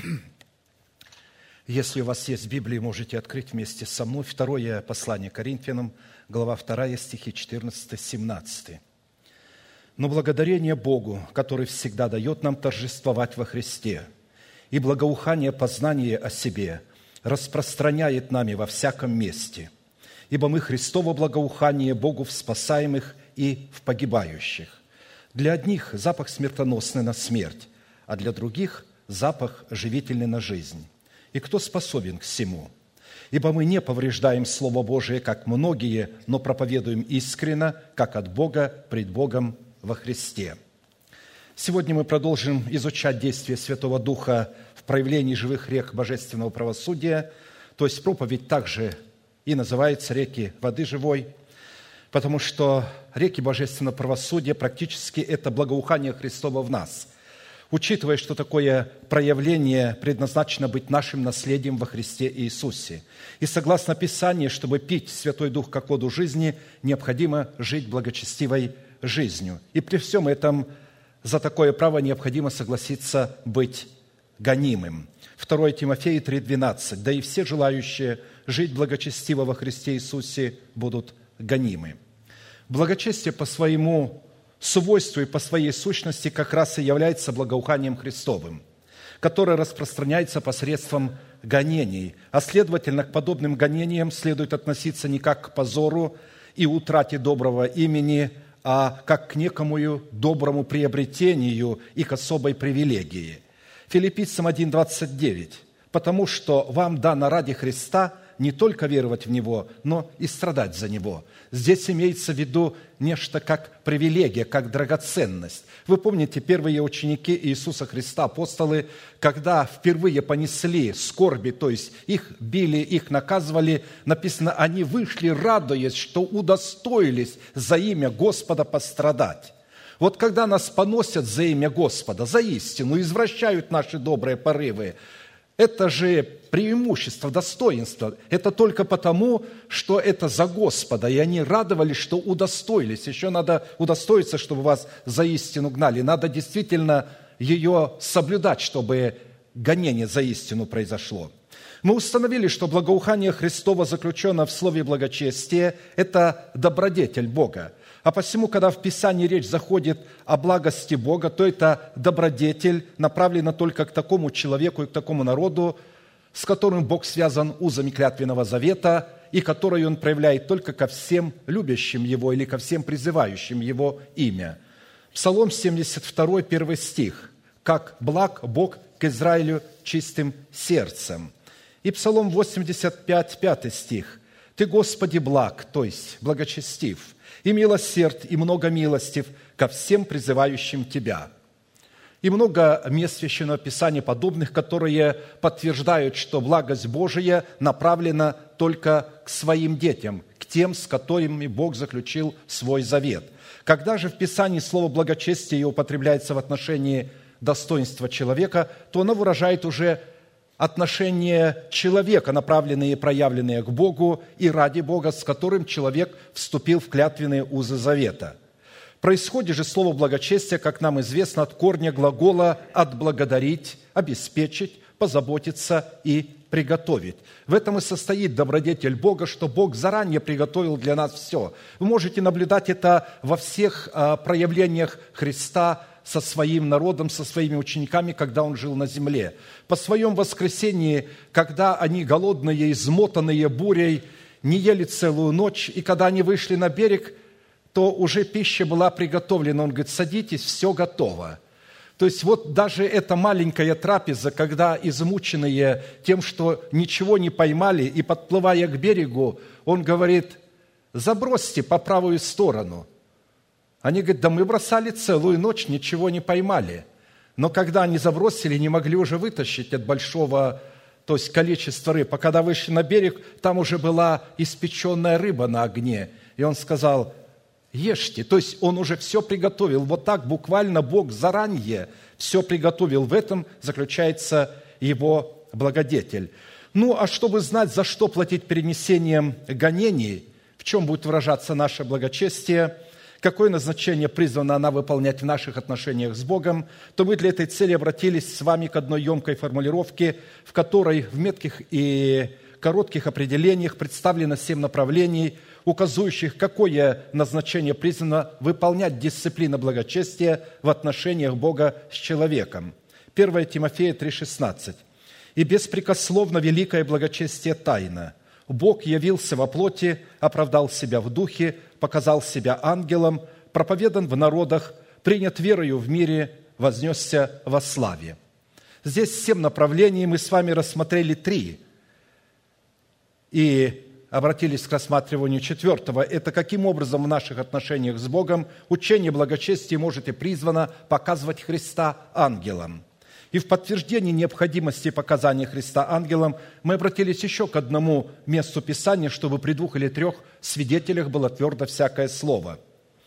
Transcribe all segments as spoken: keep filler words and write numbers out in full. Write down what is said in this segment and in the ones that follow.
Если у вас есть Библия, можете открыть вместе со мной второе послание Коринфянам, глава вторая, стихи четырнадцатый-семнадцатый. «Но благодарение Богу, который всегда дает нам торжествовать во Христе, и благоухание познания о себе распространяет нами во всяком месте, ибо мы Христово благоухание Богу в спасаемых и в погибающих. Для одних запах смертоносный на смерть, а для других запах живительный на жизнь. И кто способен к всему? Ибо мы не повреждаем Слово Божие, как многие, но проповедуем искренно, как от Бога, пред Богом во Христе». Сегодня мы продолжим изучать действие Святого Духа в проявлении живых рек божественного правосудия, то есть проповедь также и называется «Реки воды живой», потому что реки божественного правосудия практически это благоухание Христова в нас, учитывая, что такое проявление предназначено быть нашим наследием во Христе Иисусе. И согласно Писанию, чтобы пить Святой Дух как воду жизни, необходимо жить благочестивой жизнью. И при всем этом за такое право необходимо согласиться быть гонимым. второе Тимофея три двенадцать. «Да и все желающие жить благочестиво во Христе Иисусе будут гонимы». Благочестие по своему свойству и по своей сущности как раз и является благоуханием Христовым, которое распространяется посредством гонений, а следовательно, к подобным гонениям следует относиться не как к позору и утрате доброго имени, а как к некому доброму приобретению и к особой привилегии. Филиппийцам один двадцать девять. «Потому что вам дано ради Христа не только веровать в Него, но и страдать за Него». Здесь имеется в виду нечто как привилегия, как драгоценность. Вы помните, первые ученики Иисуса Христа, апостолы, когда впервые понесли скорби, то есть их били, их наказывали, написано, они вышли, радуясь, что удостоились за имя Господа пострадать. Вот когда нас поносят за имя Господа, за истину, извращают наши добрые порывы, это же преимущество, достоинство. Это только потому, что это за Господа. И они радовались, что удостоились. Еще надо удостоиться, чтобы вас за истину гнали. Надо действительно ее соблюдать, чтобы гонение за истину произошло. Мы установили, что благоухание Христово заключено в слове благочестие – это добродетель Бога. А посему, когда в Писании речь заходит о благости Бога, то это добродетель направлена только к такому человеку и к такому народу, с которым Бог связан узами клятвенного завета и который Он проявляет только ко всем любящим Его или ко всем призывающим Его имя. Псалом семьдесят два, первый стих. «Как благ Бог к Израилю чистым сердцем». И Псалом восемьдесят пять, пятый стих. «Ты, Господи, благ, то есть благочестив, и милосерд, и много милостив ко всем призывающим Тебя». И много мест Священного Писания подобных, которые подтверждают, что благость Божия направлена только к своим детям, к тем, с которыми Бог заключил свой завет. Когда же в Писании слово «благочестие» употребляется в отношении достоинства человека, то оно выражает уже отношение человека, направленные и проявленные к Богу и ради Бога, с которым человек вступил в клятвенные узы завета. Происходит же слово «благочестие», как нам известно, от корня глагола «отблагодарить», «обеспечить», «позаботиться» и «приготовить». В этом и состоит добродетель Бога, что Бог заранее приготовил для нас все. Вы можете наблюдать это во всех проявлениях Христа со своим народом, со своими учениками, когда Он жил на земле. По Своем воскресении, когда они голодные, измотанные бурей, не ели целую ночь, и когда они вышли на берег, то уже пища была приготовлена. Он говорит, садитесь, все готово. То есть вот даже эта маленькая трапеза, когда измученные тем, что ничего не поймали, и подплывая к берегу, он говорит, забросьте по правую сторону. Они говорят, да мы бросали целую ночь, ничего не поймали. Но когда они забросили, не могли уже вытащить от большого, то есть количества рыб. А когда вышли на берег, там уже была испеченная рыба на огне. И он сказал, ешьте. То есть он уже все приготовил. Вот так буквально Бог заранее все приготовил. В этом заключается его благодетель. Ну, а чтобы знать, за что платить перенесением гонений, в чем будет выражаться наше благочестие, какое назначение призвана она выполнять в наших отношениях с Богом, то мы для этой цели обратились с вами к одной емкой формулировке, в которой в метких и коротких определениях представлено семь направлений, указывающих, какое назначение призвано выполнять дисциплина благочестия в отношениях Бога с человеком. первое Тимофея три шестнадцать. «И беспрекословно великое благочестие тайна. Бог явился во плоти, оправдал себя в духе, показал себя ангелом, проповедан в народах, принят верою в мире, вознесся во славе». Здесь семь направлений, мы с вами рассмотрели три. И обратились к рассматриванию четвертого. Это каким образом в наших отношениях с Богом учение благочестия может и призвано показывать Христа ангелам. И в подтверждении необходимости показания Христа ангелам мы обратились еще к одному месту Писания, чтобы при двух или трех свидетелях было твердо всякое слово.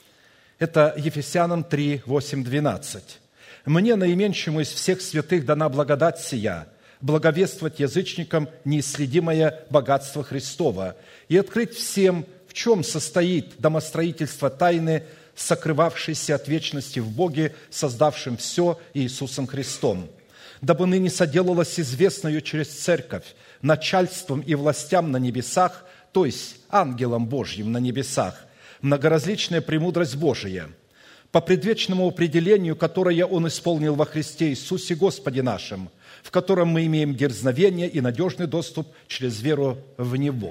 Это Ефесянам три, восемь, двенадцать. «Мне, наименьшему из всех святых, дана благодать сия, благовествовать язычникам неисследимое богатство Христова и открыть всем, в чем состоит домостроительство тайны, сокрывавшейся от вечности в Боге, создавшем все Иисусом Христом, дабы ныне соделалось известною через церковь начальством и властям на небесах, то есть ангелам Божьим на небесах, многоразличная премудрость Божия, по предвечному определению, которое Он исполнил во Христе Иисусе Господе нашим, в котором мы имеем дерзновение и надежный доступ через веру в Него».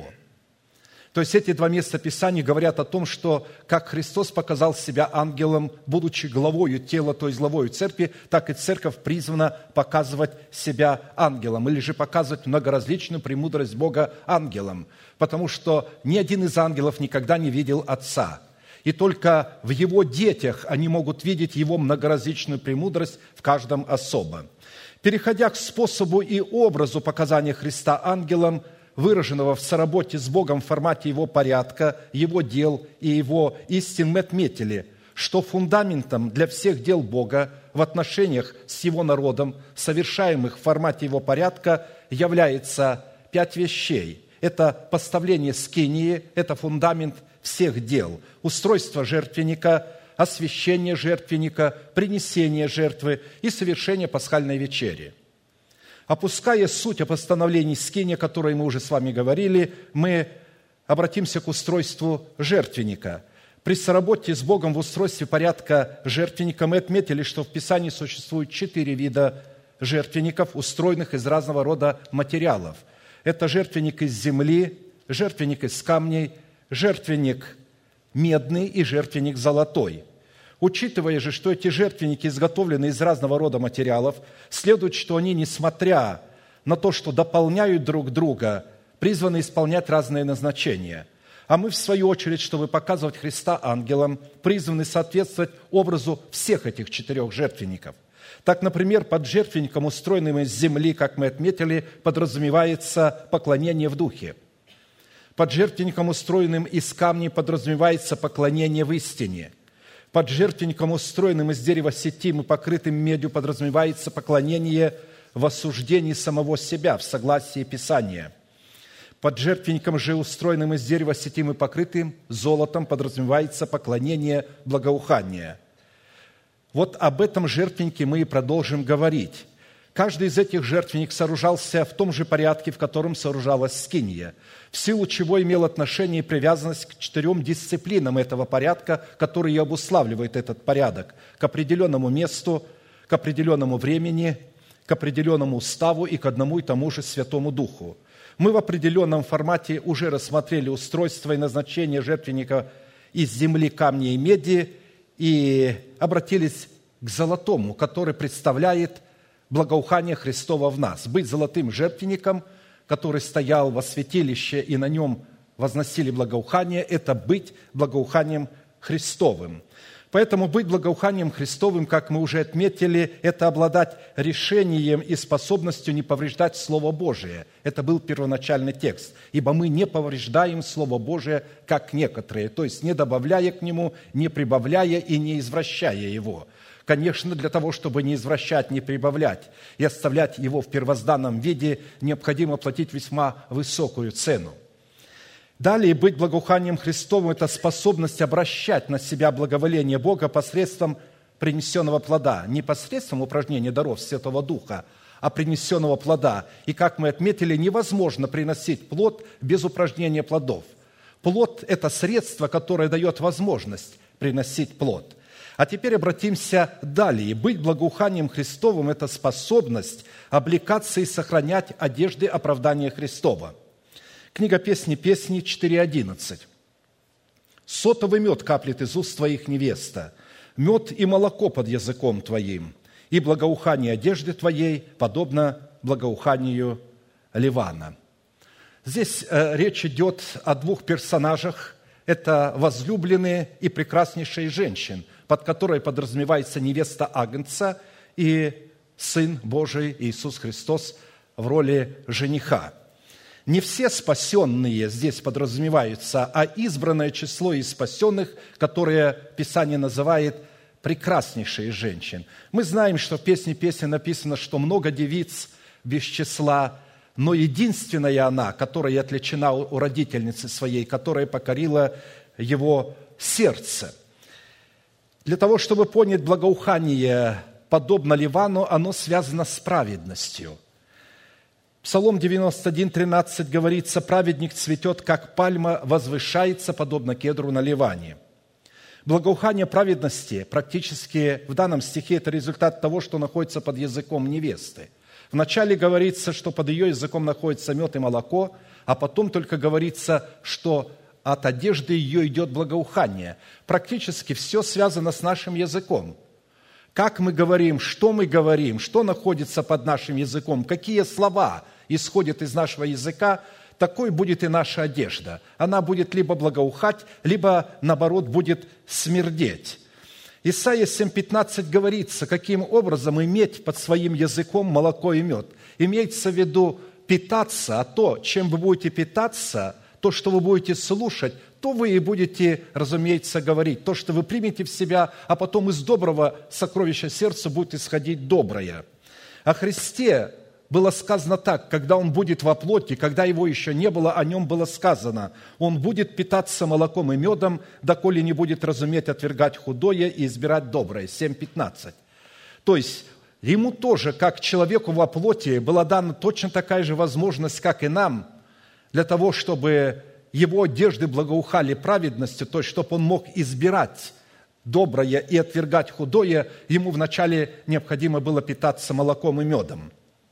То есть эти два места Писания говорят о том, что как Христос показал себя ангелом, будучи главою тела, то есть главою церкви, так и церковь призвана показывать себя ангелом, или же показывать многоразличную премудрость Бога ангелом, потому что ни один из ангелов никогда не видел Отца. И только в Его детях они могут видеть Его многоразличную премудрость в каждом особо. Переходя к способу и образу показания Христа ангелом, выраженного в соработе с Богом в формате Его порядка, Его дел и Его истин, мы отметили, что фундаментом для всех дел Бога в отношениях с Его народом, совершаемых в формате Его порядка, является пять вещей. Это поставление скинии, это фундамент всех дел, устройство жертвенника, освящение жертвенника, принесение жертвы и совершение пасхальной вечери. Опуская суть о постановлении скинии, о которой мы уже с вами говорили, мы обратимся к устройству жертвенника. При соработе с Богом в устройстве порядка жертвенника мы отметили, что в Писании существует четыре вида жертвенников, устроенных из разного рода материалов. Это жертвенник из земли, жертвенник из камней, жертвенник медный и жертвенник золотой. Учитывая же, что эти жертвенники изготовлены из разного рода материалов, следует, что они, несмотря на то, что дополняют друг друга, призваны исполнять разные назначения. А мы, в свою очередь, чтобы показывать Христа ангелам, призваны соответствовать образу всех этих четырех жертвенников. Так, например, под жертвенником, устроенным из земли, как мы отметили, подразумевается поклонение в духе. Под жертвенником, устроенным из камней, подразумевается поклонение в истине. Под жертвенником, устроенным из дерева сетим и покрытым медью, подразумевается поклонение в осуждении самого себя, в согласии Писания. Под жертвенником же, устроенным из дерева сетим и покрытым золотом, подразумевается поклонение благоухания. Вот об этом жертвеннике мы и продолжим говорить. Каждый из этих жертвенников сооружался в том же порядке, в котором сооружалась скиния, в силу чего имел отношение и привязанность к четырем дисциплинам этого порядка, которые обуславливают этот порядок, к определенному месту, к определенному времени, к определенному уставу и к одному и тому же Святому Духу. Мы в определенном формате уже рассмотрели устройство и назначение жертвенника из земли, камня и меди и обратились к золотому, который представляет благоухание Христова в нас. Быть золотым жертвенником, который стоял во святилище, и на нем возносили благоухание, это быть благоуханием Христовым. Поэтому быть благоуханием Христовым, как мы уже отметили, это обладать решением и способностью не повреждать Слово Божие. Это был первоначальный текст. «Ибо мы не повреждаем Слово Божие, как некоторые», то есть не добавляя к нему, не прибавляя и не извращая его. Конечно, для того, чтобы не извращать, не прибавлять и оставлять его в первозданном виде, необходимо платить весьма высокую цену. Далее, быть благоуханием Христовым – это способность обращать на себя благоволение Бога посредством принесенного плода, не посредством упражнения даров Святого Духа, а принесенного плода. И, как мы отметили, невозможно приносить плод без упражнения плодов. Плод – это средство, которое дает возможность приносить плод. А теперь обратимся далее. Быть благоуханием Христовым – это способность облекаться и сохранять одежды оправдания Христова. Книга «Песни песни» четыре одиннадцать. «Сотовый мед каплет из уст твоих, невеста, мед и молоко под языком твоим, и благоухание одежды твоей подобно благоуханию Ливана». Здесь э, речь идет о двух персонажах. Это возлюбленные и прекраснейшие женщин, под которой подразумевается невеста Агнца и Сын Божий Иисус Христос в роли жениха. Не все спасенные здесь подразумеваются, а избранное число из спасенных, которое Писание называет прекраснейшие женщин. Мы знаем, что в «Песне песни» написано, что много девиц без числа, но единственная она, которая отличена у родительницы своей, которая покорила его сердце. Для того, чтобы понять благоухание, подобно Ливану, оно связано с праведностью. Псалом девяносто один, тринадцать говорится: «Праведник цветет, как пальма, возвышается, подобно кедру на Ливане». Благоухание праведности практически в данном стихе – это результат того, что находится под языком невесты. Вначале говорится, что под ее языком находится мед и молоко, а потом только говорится, что от одежды ее идет благоухание. Практически все связано с нашим языком. Как мы говорим, что мы говорим, что находится под нашим языком, какие слова исходят из нашего языка, такой будет и наша одежда. Она будет либо благоухать, либо, наоборот, будет смердеть. Исайя семь пятнадцать говорится, каким образом иметь под своим языком молоко и мед. Имеется в виду питаться, а то, чем вы будете питаться, то, что вы будете слушать, то вы и будете, разумеется, говорить. То, что вы примете в себя, а потом из доброго сокровища сердца будет исходить доброе. О Христе было сказано так: когда Он будет во плоти, когда Его еще не было, о Нем было сказано: Он будет питаться молоком и медом, доколе не будет разуметь отвергать худое и избирать доброе. семь пятнадцать. То есть, Ему тоже, как человеку во плоти, была дана точно такая же возможность, как и нам, для того, чтобы Его одежды благоухали праведностью, то есть, чтобы Он мог избирать доброе и отвергать худое, Ему вначале необходимо было питаться молоком и медом.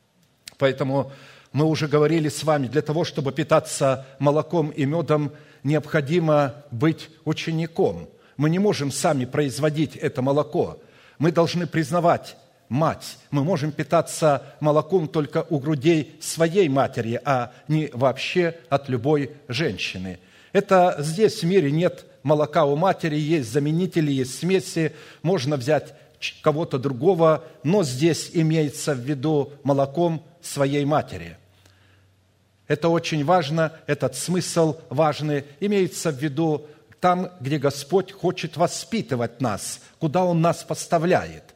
Поэтому мы уже говорили с вами, для того, чтобы питаться молоком и медом, необходимо быть учеником. Мы не можем сами производить это молоко. Мы должны признавать мать. Мы можем питаться молоком только у грудей своей матери, а не вообще от любой женщины. Это здесь в мире нет молока у матери, есть заменители, есть смеси, можно взять кого-то другого, но здесь имеется в виду молоком своей матери. Это очень важно, этот смысл важный. Имеется в виду там, где Господь хочет воспитывать нас, куда Он нас поставляет.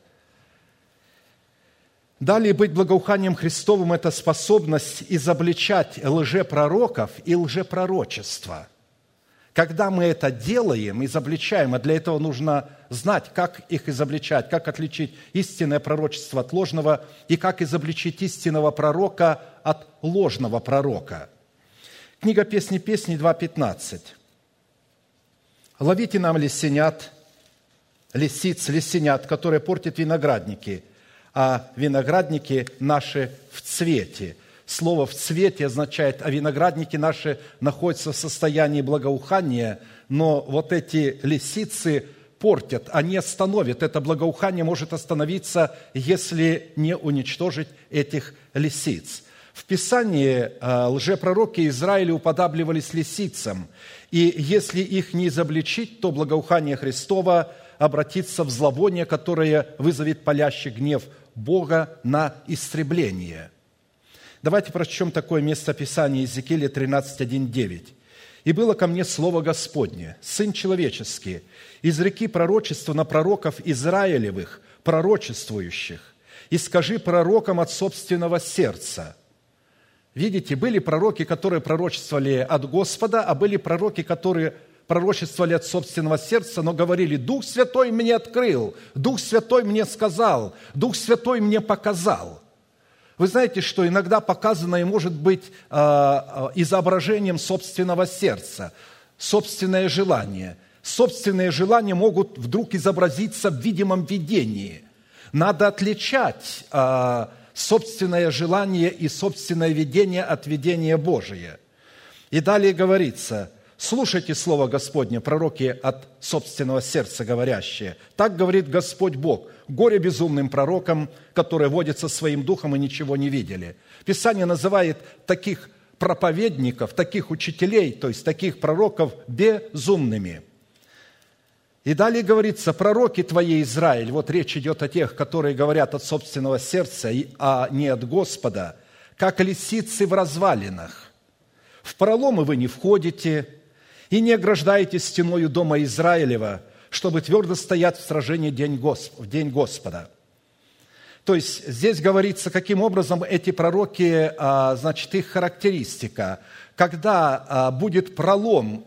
Далее, быть благоуханием Христовым – это способность изобличать лжепророков и лжепророчества. Когда мы это делаем, изобличаем, а для этого нужно знать, как их изобличать, как отличить истинное пророчество от ложного и как изобличить истинного пророка от ложного пророка. Книга «Песни песни» два пятнадцать. «Ловите нам лисенят, лисиц, лисенят, которые портят виноградники, а виноградники наши в цвете». Слово «в цвете» означает, а виноградники наши находятся в состоянии благоухания, но вот эти лисицы портят, они остановят. Это благоухание может остановиться, если не уничтожить этих лисиц. В Писании лжепророки Израиля уподабливались лисицам, и если их не изобличить, то благоухание Христова обратится в зловоние, которое вызовет палящий гнев Бога на истребление. Давайте прочтем такое местописание Иезекииля тринадцать, один, девять. «И было ко мне слово Господне, Сын человеческий, изреки пророчество на пророков Израилевых, пророчествующих, и скажи пророкам от собственного сердца». Видите, были пророки, которые пророчествовали от Господа, а были пророки, которые пророчествовали от собственного сердца, но говорили: «Дух Святой мне открыл, Дух Святой мне сказал, Дух Святой мне показал». Вы знаете, что иногда показанное может быть э, изображением собственного сердца, собственное желание. Собственные желания могут вдруг изобразиться в видимом видении. Надо отличать э, собственное желание и собственное видение от видения Божия. И далее говорится: «Слушайте слово Господне, пророки от собственного сердца говорящие. Так говорит Господь Бог: горе безумным пророкам, которые водятся своим духом и ничего не видели». Писание называет таких проповедников, таких учителей, то есть таких пророков, безумными. И далее говорится: «Пророки твои, Израиль», вот речь идет о тех, которые говорят от собственного сердца, а не от Господа, «как лисицы в развалинах. В проломы вы не входите и не ограждаете стеною дома Израилева, чтобы твердо стоять в сражении в день Господа». То есть здесь говорится, каким образом эти пророки, значит, их характеристика. Когда будет пролом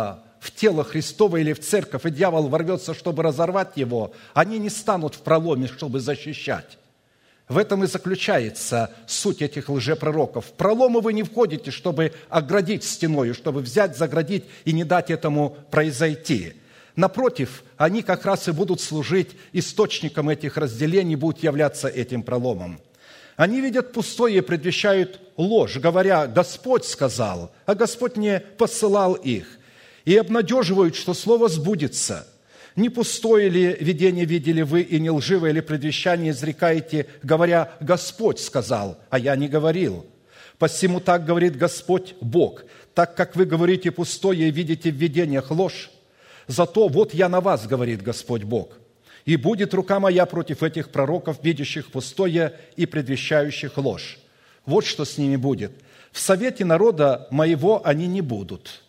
в тело Христово или в церковь, и дьявол ворвется, чтобы разорвать его, они не станут в проломе, чтобы защищать. В этом и заключается суть этих лжепророков. В проломы вы не входите, чтобы оградить стеною, чтобы взять, заградить и не дать этому произойти. Напротив, они как раз и будут служить источником этих разделений, будут являться этим проломом. Они видят пустое и предвещают ложь, говоря: «Господь сказал», а Господь не посылал их. И обнадеживают, что слово сбудется. Не пустое ли видение видели вы, и не лживое ли предвещание изрекаете, говоря: «Господь сказал», а я не говорил. Посему так говорит Господь Бог: так как вы говорите пустое и видите в видениях ложь, зато вот я на вас, говорит Господь Бог, и будет рука моя против этих пророков, видящих пустое и предвещающих ложь. Вот что с ними будет. В совете народа моего они не будут,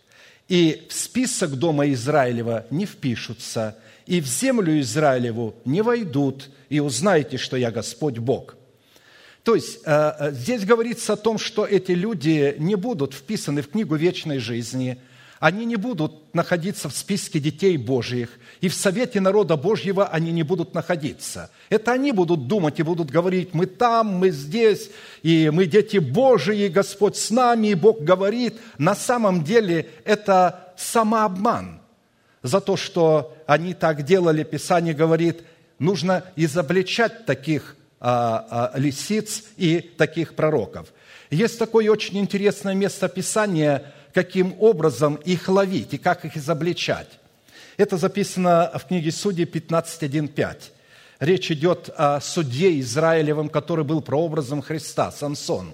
и в список дома Израилева не впишутся, и в землю Израилеву не войдут, и узнаете, что я Господь Бог». То есть здесь говорится о том, что эти люди не будут вписаны в книгу вечной жизни, они не будут находиться в списке детей Божьих, и в совете народа Божьего они не будут находиться. Это они будут думать и будут говорить: мы там, мы здесь, и мы дети Божьи, и Господь с нами, и Бог говорит. На самом деле это самообман. За то, что они так делали, Писание говорит, нужно изобличать таких а, а, лисиц и таких пророков. Есть такое очень интересное место Писания, каким образом их ловить и как их изобличать. Это записано в книге Судей пятнадцать, один, пять. Речь идет о судье Израилевом, который был прообразом Христа, Самсон.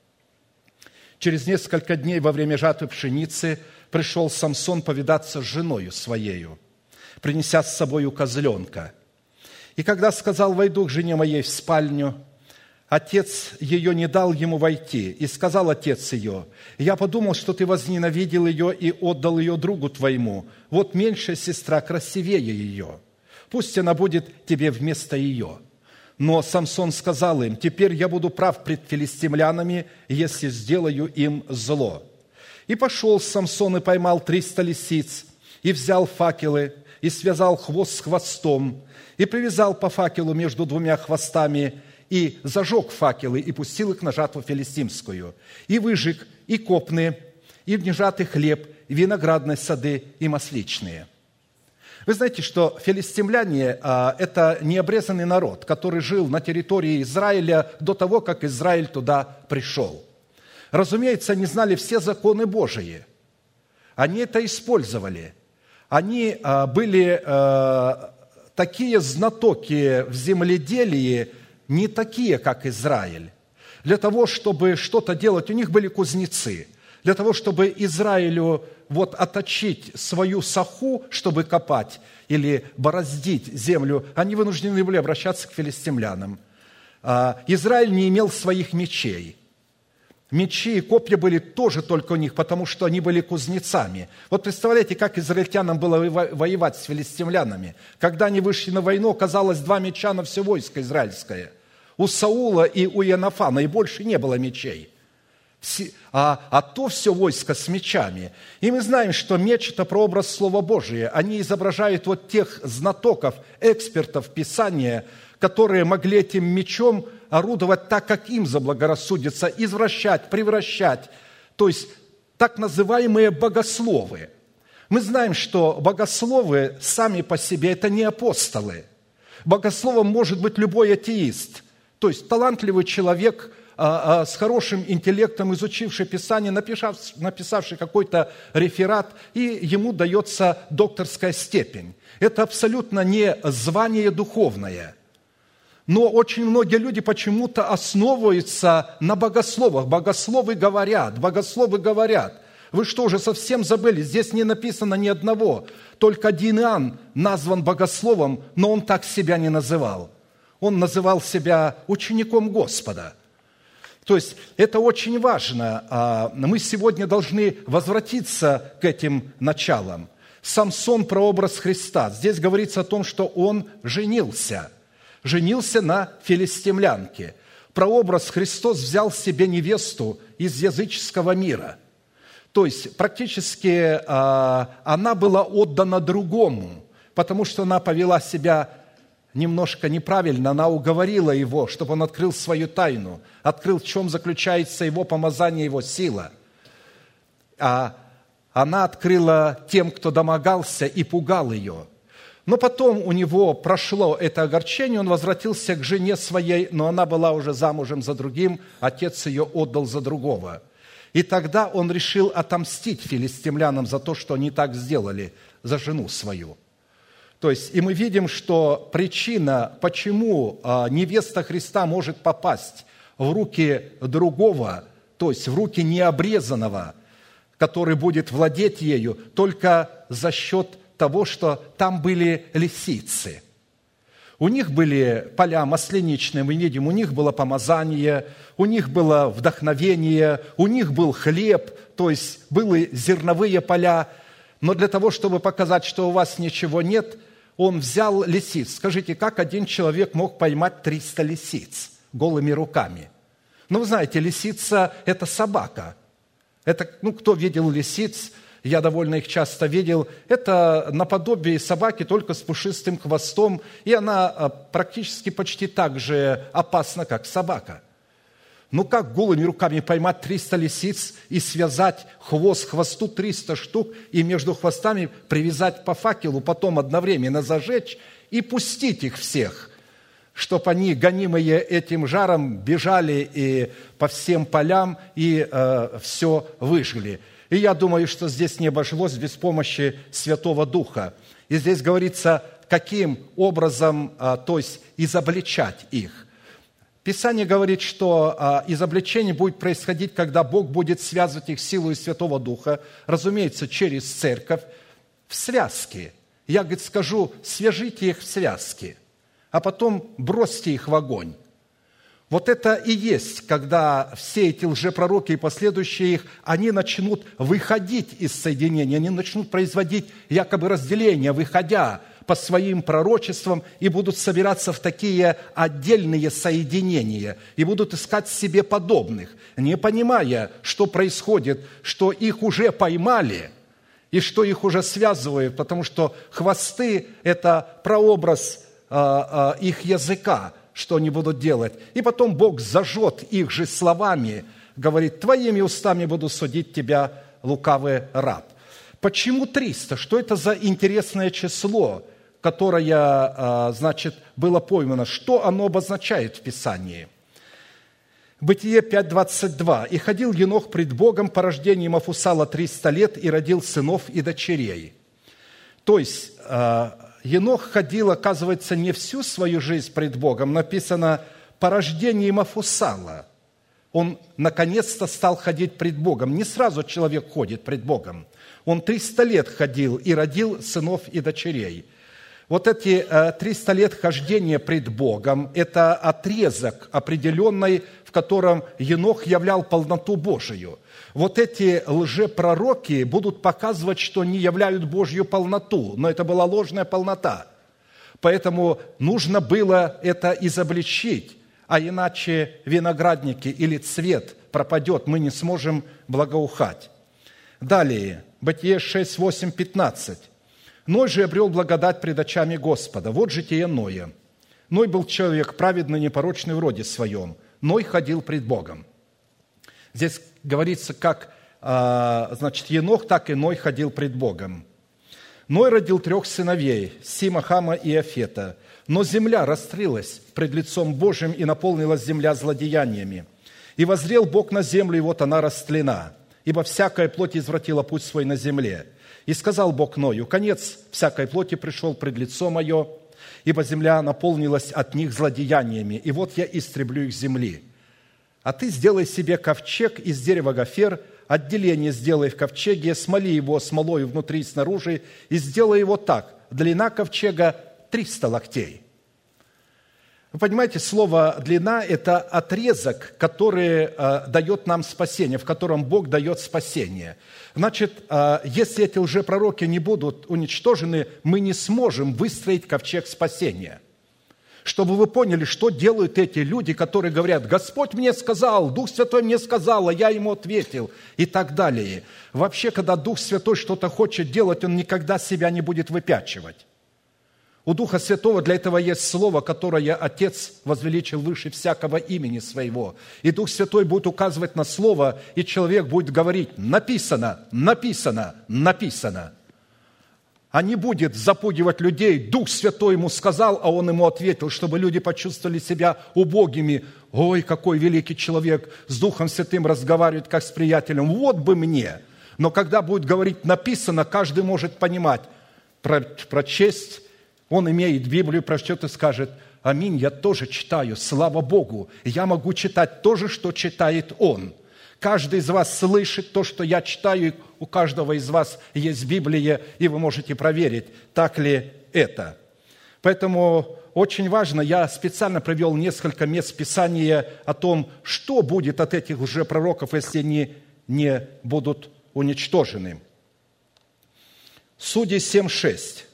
Через несколько дней во время жатвы пшеницы пришел Самсон повидаться с женою своею, принеся с собою козленка. И когда сказал: «Войду к жене моей в спальню», отец ее не дал ему войти, и сказал отец ее: «Я подумал, что ты возненавидел ее и отдал ее другу твоему. Вот меньшая сестра красивее ее. Пусть она будет тебе вместо ее». Но Самсон сказал им: «Теперь я буду прав пред филистимлянами, если сделаю им зло». И пошел Самсон и поймал триста лисиц, и взял факелы, и связал хвост с хвостом, и привязал по факелу между двумя хвостами, и зажег факелы, и пустил их на жатву филистимскую, и выжег и копны, и внежатый хлеб, и виноградные сады, и масличные. Вы знаете, что филистимляне – это необрезанный народ, который жил на территории Израиля до того, как Израиль туда пришел. Разумеется, они знали все законы Божии. Они это использовали. Они были такие знатоки в земледелии, не такие, как Израиль. Для того, чтобы что-то делать, у них были кузнецы. Для того, чтобы Израилю вот отточить свою саху, чтобы копать или бороздить землю, они вынуждены были обращаться к филистимлянам. Израиль не имел своих мечей. Мечи и копья были тоже только у них, потому что они были кузнецами. Вот представляете, как израильтянам было воевать с филистимлянами. Когда они вышли на войну, оказалось два меча на все войско израильское. У Саула и у Иоаннафана, и больше не было мечей. а, а то все войско с мечами. И мы знаем, что меч – это прообраз Слова Божия. Они изображают вот тех знатоков, экспертов Писания, которые могли этим мечом орудовать так, как им заблагорассудится, извращать, превращать. То есть так называемые богословы. Мы знаем, что богословы сами по себе – это не апостолы. Богословом может быть любой атеист, то есть талантливый человек а, а, с хорошим интеллектом, изучивший Писание, написав, написавший какой-то реферат, и ему дается докторская степень. Это абсолютно не звание духовное. Но очень многие люди почему-то основываются на богословах. Богословы говорят, богословы говорят. Вы что же, совсем забыли? Здесь не написано ни одного. Только один Иоанн назван богословом, но он так себя не называл. Он называл себя учеником Господа. То есть это очень важно. Мы сегодня должны возвратиться к этим началам. Самсон – прообраз Христа. Здесь говорится о том, что он женился. Женился на филистимлянке. Прообраз Христос взял себе невесту из языческого мира. То есть практически а, она была отдана другому, потому что она повела себя немножко неправильно, она уговорила его, чтобы он открыл свою тайну, открыл, в чем заключается его помазание, его сила. А она открыла тем, кто домогался и пугал ее. Но потом у него прошло это огорчение, он возвратился к жене своей, но она была уже замужем за другим, отец ее отдал за другого. И тогда он решил отомстить филистимлянам за то, что они так сделали, за жену свою. То есть, и мы видим, что причина, почему невеста Христа может попасть в руки другого, то есть в руки необрезанного, который будет владеть ею, только за счет того, что там были лисицы. У них были поля масляничные, мы видим, у них было помазание, у них было вдохновение, у них был хлеб, то есть были зерновые поля. Но для того, чтобы показать, что у вас ничего нет, он взял лисиц. Скажите, как один человек мог поймать триста лисиц голыми руками? Ну, вы знаете, лисица – это собака. Это, ну, кто видел лисиц? Я довольно их часто видел. Это наподобие собаки, только с пушистым хвостом, и она практически почти так же опасна, как собака. Ну как голыми руками поймать триста лисиц и связать хвост хвосту триста штук и между хвостами привязать по факелу, потом одновременно зажечь и пустить их всех, чтобы они, гонимые этим жаром, бежали и по всем полям и э, все выжгли. И я думаю, что здесь не обошлось без помощи Святого Духа. И здесь говорится, каким образом, то есть изобличать их. Писание говорит, что изобличение будет происходить, когда Бог будет связывать их силой Святого Духа, разумеется, через церковь, в связке. Я, говорит, скажу, свяжите их в связке, а потом бросьте их в огонь. Вот это и есть, когда все эти лжепророки и последующие их, они начнут выходить из соединения, они начнут производить якобы разделения, выходя по своим пророчествам, и будут собираться в такие отдельные соединения, и будут искать себе подобных, не понимая, что происходит, что их уже поймали, и что их уже связывают, потому что хвосты – это прообраз э, э, их языка, что они будут делать. И потом Бог зажжет их же словами, говорит, твоими устами буду судить тебя, лукавый раб. Почему триста? Что это за интересное число, которое, значит, было поймано? Что оно обозначает в Писании? Бытие пять двадцать два. «И ходил Енох пред Богом по рождению Мафусала триста лет, и родил сынов и дочерей». То есть, Енох ходил, оказывается, не всю свою жизнь пред Богом. Написано, по рождению Мафусала он наконец-то стал ходить пред Богом. Не сразу человек ходит пред Богом. Он триста лет ходил и родил сынов и дочерей. Вот эти триста лет хождения пред Богом – это отрезок определенный, в котором Енох являл полноту Божию. Вот эти лжепророки будут показывать, что они являют Божью полноту, но это была ложная полнота. Поэтому нужно было это изобличить. а иначе виноградники или цвет пропадет, мы не сможем благоухать. Далее, Бытие шесть, восемь, пятнадцать. Ной же обрел благодать пред очами Господа. Вот житие Ноя. Ной был человек праведный, непорочный в роде своем. Ной ходил пред Богом. Здесь говорится, как, значит, Енох, так и Ной ходил пред Богом. Ной родил трех сыновей, Сима, Хама и Афета. Но земля растрилась пред лицом Божьим, и наполнилась земля злодеяниями. И воззрел Бог на землю, и вот она растлена, ибо всякая плоть извратила путь свой на земле. И сказал Бог Ною: конец всякой плоти пришел пред лицо мое, ибо земля наполнилась от них злодеяниями, и вот я истреблю их земли. А ты сделай себе ковчег из дерева гофер, отделение сделай в ковчеге, смоли его смолою внутри и снаружи, и сделай его так: длина ковчега триста локтей. Вы понимаете, слово «длина» – это отрезок, который э, дает нам спасение, в котором Бог дает спасение. Значит, э, если эти лжепророки не будут уничтожены, мы не сможем выстроить ковчег спасения. Чтобы вы поняли, что делают эти люди, которые говорят: «Господь мне сказал, Дух Святой мне сказал, а я ему ответил», и так далее. Вообще, когда Дух Святой что-то хочет делать, Он никогда себя не будет выпячивать. У Духа Святого для этого есть слово, которое Отец возвеличил выше всякого имени своего. И Дух Святой будет указывать на слово, и человек будет говорить: «Написано, написано, написано». А не будет запугивать людей: Дух Святой ему сказал, а он ему ответил, чтобы люди почувствовали себя убогими. Ой, какой великий человек с Духом Святым разговаривает, как с приятелем. Вот бы мне. Но когда будет говорить «написано», каждый может понимать, про, прочесть. Он имеет Библию, прочтет и скажет: «Аминь, я тоже читаю, слава Богу, я могу читать то же, что читает он». Каждый из вас слышит то, что я читаю, и у каждого из вас есть Библия, и вы можете проверить, так ли это. Поэтому очень важно, я специально привел несколько мест Писания о том, что будет от этих лжепророков, если они не будут уничтожены. Судьи семь шесть.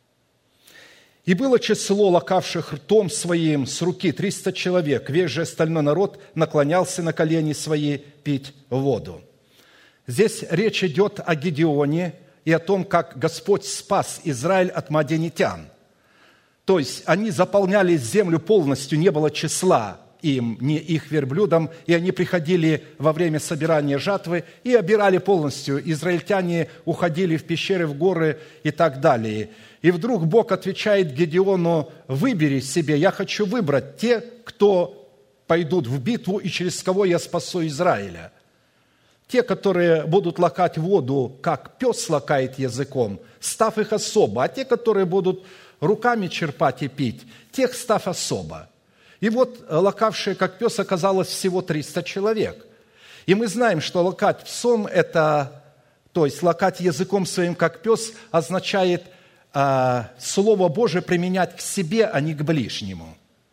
«И было число лакавших ртом своим с руки триста человек, весь же остальной народ наклонялся на колени свои пить воду». Здесь речь идет о Гедеоне и о том, как Господь спас Израиль от мадианитян. То есть они заполняли землю полностью, не было числа им, ни их верблюдам, и они приходили во время собирания жатвы и обирали полностью. Израильтяне уходили в пещеры, в горы и так далее. И вдруг Бог отвечает Гедеону: «Выбери себе, я хочу выбрать те, кто пойдут в битву и через кого я спасу Израиля. Те, которые будут лакать воду, как пес лакает языком, став их особо, а те, которые будут руками черпать и пить, тех став особо». И вот лакавшие, как пес, оказалось всего триста человек. И мы знаем, что лакать псом – это, то есть лакать языком своим, как пес, означает а, Слово Божие применять к себе, а не к ближнему.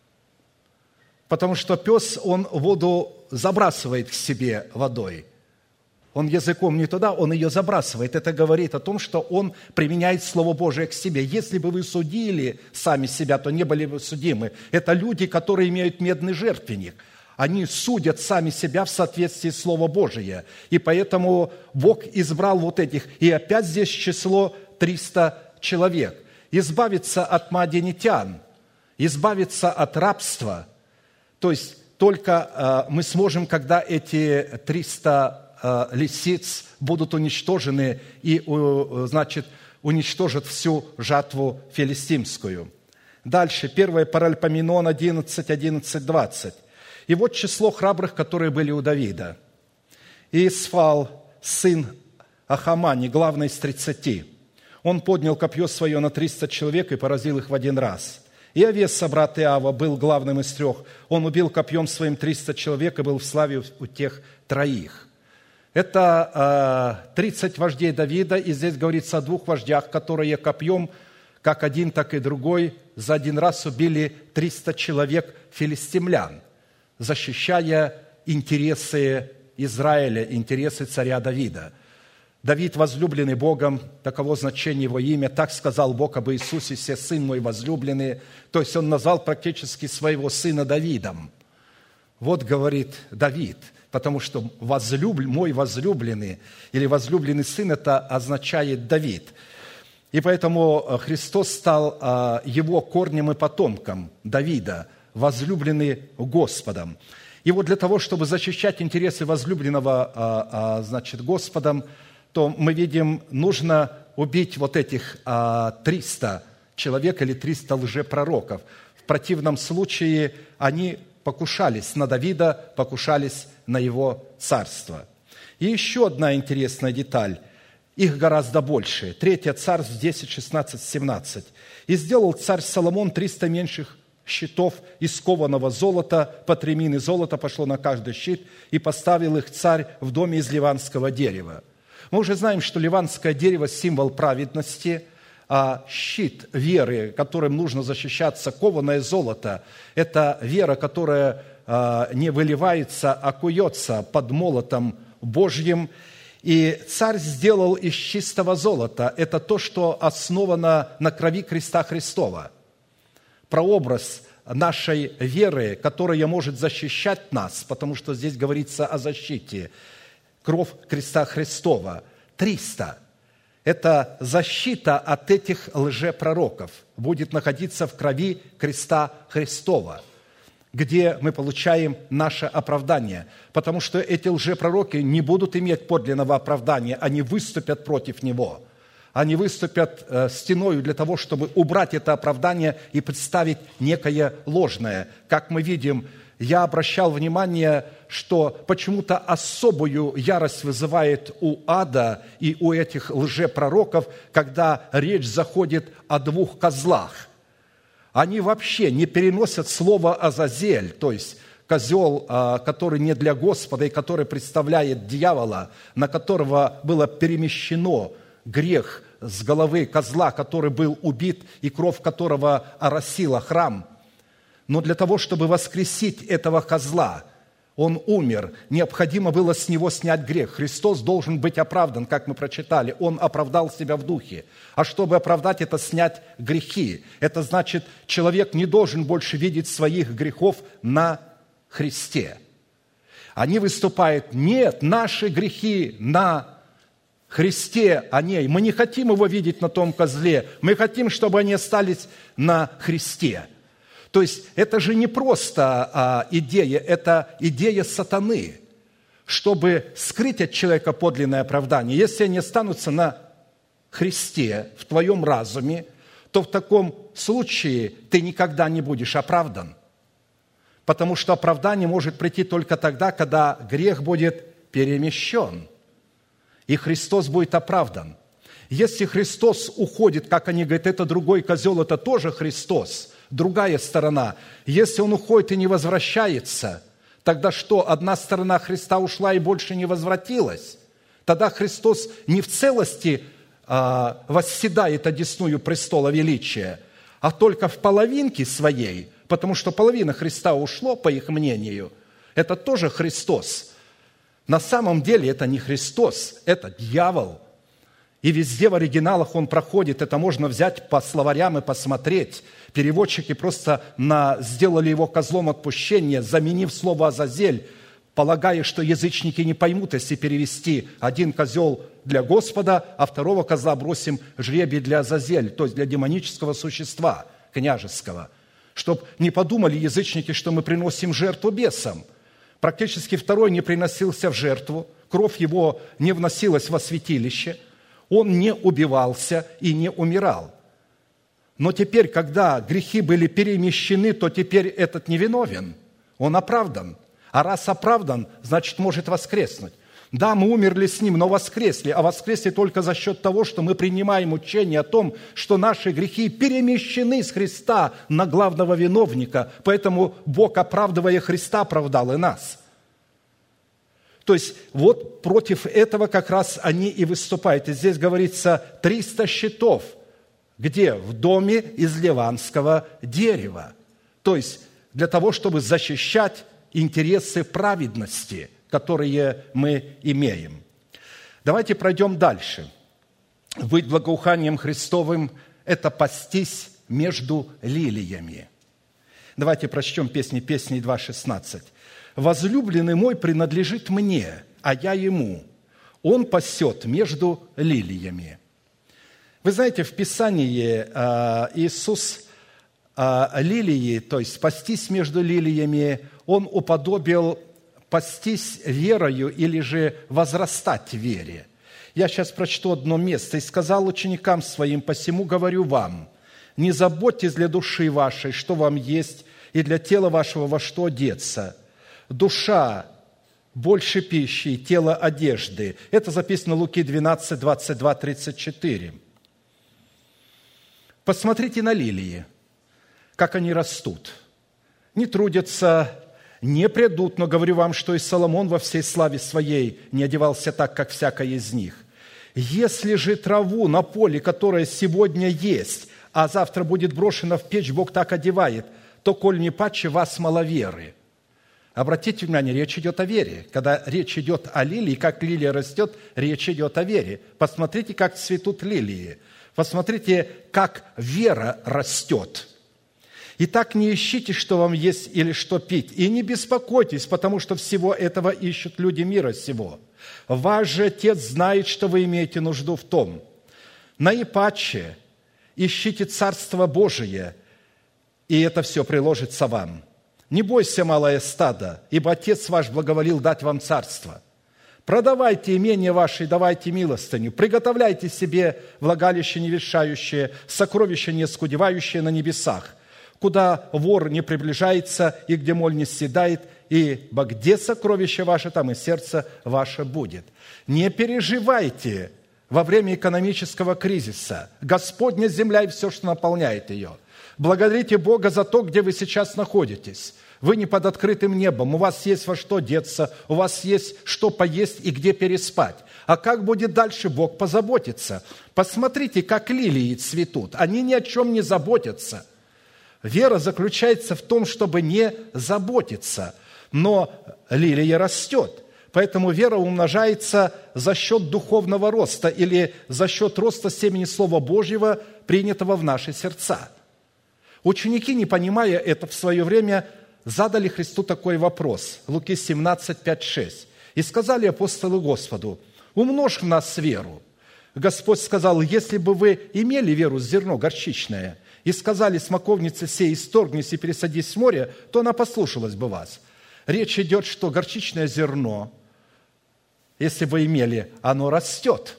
Потому что пес, он воду забрасывает к себе водой. Он языком не туда, он ее забрасывает. Это говорит о том, что он применяет Слово Божие к себе. Если бы вы судили сами себя, то не были бы судимы. Это люди, которые имеют медный жертвенник. Они судят сами себя в соответствии с Словом Божиим. И поэтому Бог избрал вот этих. И опять здесь число триста человек. Избавиться от мадианитян, избавиться от рабства. То есть только мы сможем, когда эти триста лисиц будут уничтожены и, значит, уничтожат всю жатву филистимскую. Дальше, первое Паральпоменон одиннадцать, одиннадцать, двадцать. «И вот число храбрых, которые были у Давида. И Исфал, сын Ахамани, главный из тридцати. Он поднял копье свое на триста человек и поразил их в один раз. И Авеса, брат Иава, был главным из трех. Он убил копьем своим триста человек и был в славе у тех троих». Это тридцать вождей Давида, и здесь говорится о двух вождях, которые копьем, как один, так и другой, за один раз убили триста человек филистимлян, защищая интересы Израиля, интересы царя Давида. Давид, возлюбленный Богом, таково значение его имя, так сказал Бог об Иисусе: «Се сын мой возлюбленный». То есть он назвал практически своего сына Давидом. Вот говорит Давид, потому что возлюб... мой возлюбленный или возлюбленный сын – это означает Давид. И поэтому Христос стал его корнем и потомком Давида, возлюбленный Господом. И вот для того, чтобы защищать интересы возлюбленного, значит, Господом, то мы видим, нужно убить вот этих триста человек или триста лжепророков. В противном случае они покушались на Давида, покушались на его царство. И еще одна интересная деталь. Их гораздо больше. Третье Царств десять, шестнадцать, семнадцать. «И сделал царь Соломон триста меньших щитов из кованого золота, по три мины золота пошло на каждый щит, и поставил их царь в доме из ливанского дерева». Мы уже знаем, что ливанское дерево – символ праведности, а щит веры, которым нужно защищаться, кованое золото – это вера, которая не выливается, а куется под молотом Божьим. И царь сделал из чистого золота – это то, что основано на крови креста Христова. Прообраз нашей веры, которая может защищать нас, потому что здесь говорится о защите. Кровь креста Христова. триста. Это защита от этих лжепророков будет находиться в крови креста Христова, где мы получаем наше оправдание. Потому что эти лжепророки не будут иметь подлинного оправдания, они выступят против него. Они выступят стеною для того, чтобы убрать это оправдание и представить некое ложное. Как мы видим, я обращал внимание, что почему-то особую ярость вызывает у ада и у этих лжепророков, когда речь заходит о двух козлах. Они вообще не переносят слово «азазель», то есть козел, который не для Господа и который представляет дьявола, на которого было перемещено грех с головы козла, который был убит и кровь которого оросила храм. Но для того, чтобы воскресить этого козла, он умер, необходимо было с него снять грех. Христос должен быть оправдан, как мы прочитали. Он оправдал себя в духе. А чтобы оправдать это, снять грехи. Это значит, человек не должен больше видеть своих грехов на Христе. Они выступают: нет, наши грехи на Христе, а не. Мы не хотим его видеть на том козле. Мы хотим, чтобы они остались на Христе. То есть это же не просто а, идея, это идея сатаны, чтобы скрыть от человека подлинное оправдание. Если они останутся на Христе, в твоем разуме, то в таком случае ты никогда не будешь оправдан. Потому что оправдание может прийти только тогда, когда грех будет перемещен, и Христос будет оправдан. Если Христос уходит, как они говорят, это другой козел, это тоже Христос, другая сторона. Если Он уходит и не возвращается, тогда что, одна сторона Христа ушла и больше не возвратилась? Тогда Христос не в целости а, восседает одесную престола величия, а только в половинке своей, потому что половина Христа ушло, по их мнению. Это тоже Христос. На самом деле это не Христос, это дьявол. И везде в оригиналах он проходит, это можно взять по словарям и посмотреть. Переводчики просто на, сделали его козлом отпущения, заменив слово «азазель», полагая, что язычники не поймут, если перевести один козел для Господа, а второго козла бросим жребий для Азазель, то есть для демонического существа княжеского. Чтоб не подумали язычники, что мы приносим жертву бесам. Практически второй не приносился в жертву, кровь его не вносилась во святилище, он не убивался и не умирал. Но теперь, когда грехи были перемещены, то теперь этот невиновен, он оправдан. А раз оправдан, значит, может воскреснуть. Да, мы умерли с Ним, но воскресли, а воскресли только за счет того, что мы принимаем учение о том, что наши грехи перемещены с Христа на главного виновника, поэтому Бог, оправдывая Христа, оправдал и нас. То есть вот против этого как раз они и выступают. И здесь говорится триста щитов. Где? В доме из ливанского дерева. То есть для того, чтобы защищать интересы праведности, которые мы имеем. Давайте пройдем дальше. Быть благоуханием Христовым – это пастись между лилиями. Давайте прочтем песни, песни два шестнадцать. возлюбленный мой принадлежит мне, а я ему. Он пасет между лилиями». Вы знаете, в Писании Иисус лилии, то есть пастись между лилиями, Он уподобил пастись верою или же возрастать в вере. Я сейчас прочту одно место. «И сказал ученикам своим, посему говорю вам, не заботьтесь для души вашей, что вам есть, и для тела вашего во что одеться. Душа больше пищи, тело одежды». Это записано в Луки двенадцать, двадцать два, тридцать четыре. Посмотрите на лилии, как они растут. Не трудятся, не придут, но говорю вам, что и Соломон во всей славе своей не одевался так, как всякая из них. Если же траву на поле, которая сегодня есть, а завтра будет брошена в печь, Бог так одевает, то, коль не паче вас маловеры». Обратите внимание, речь идет о вере. Когда речь идет о лилии, как лилия растет, речь идет о вере. Посмотрите, как цветут лилии. Посмотрите, как вера растет. «Итак, не ищите, что вам есть или что пить, и не беспокойтесь, потому что всего этого ищут люди мира сего. Ваш же Отец знает, что вы имеете нужду в том. Наипаче ищите Царство Божие, и это все приложится вам. Не бойся, малое стадо, ибо Отец ваш благоволил дать вам царство. Продавайте имение ваше и давайте милостыню, приготовляйте себе влагалище неветшающее, сокровище не скудевающее на небесах, куда вор не приближается и где моль не седает, ибо где сокровище ваше, там и сердце ваше будет. Не переживайте во время экономического кризиса. Господня земля и все, что наполняет ее. Благодарите Бога за то, где вы сейчас находитесь. Вы не под открытым небом, у вас есть во что деться, у вас есть что поесть и где переспать. А как будет дальше, Бог позаботится. Посмотрите, как лилии цветут. Они ни о чем не заботятся. Вера заключается в том, чтобы не заботиться. Но лилия растет. Поэтому вера умножается за счет духовного роста или за счет роста семени Слова Божьего, принятого в наши сердца. Ученики, не понимая это в свое время, задали Христу такой вопрос. Луки семнадцать, пять, шесть. «И сказали апостолы Господу, умножь в нас веру». Господь сказал, если бы вы имели веру с зерно горчичное, и сказали смоковнице сей, исторгнись и пересадись в море, то она послушалась бы вас. Речь идет, что горчичное зерно, если бы имели, оно растет.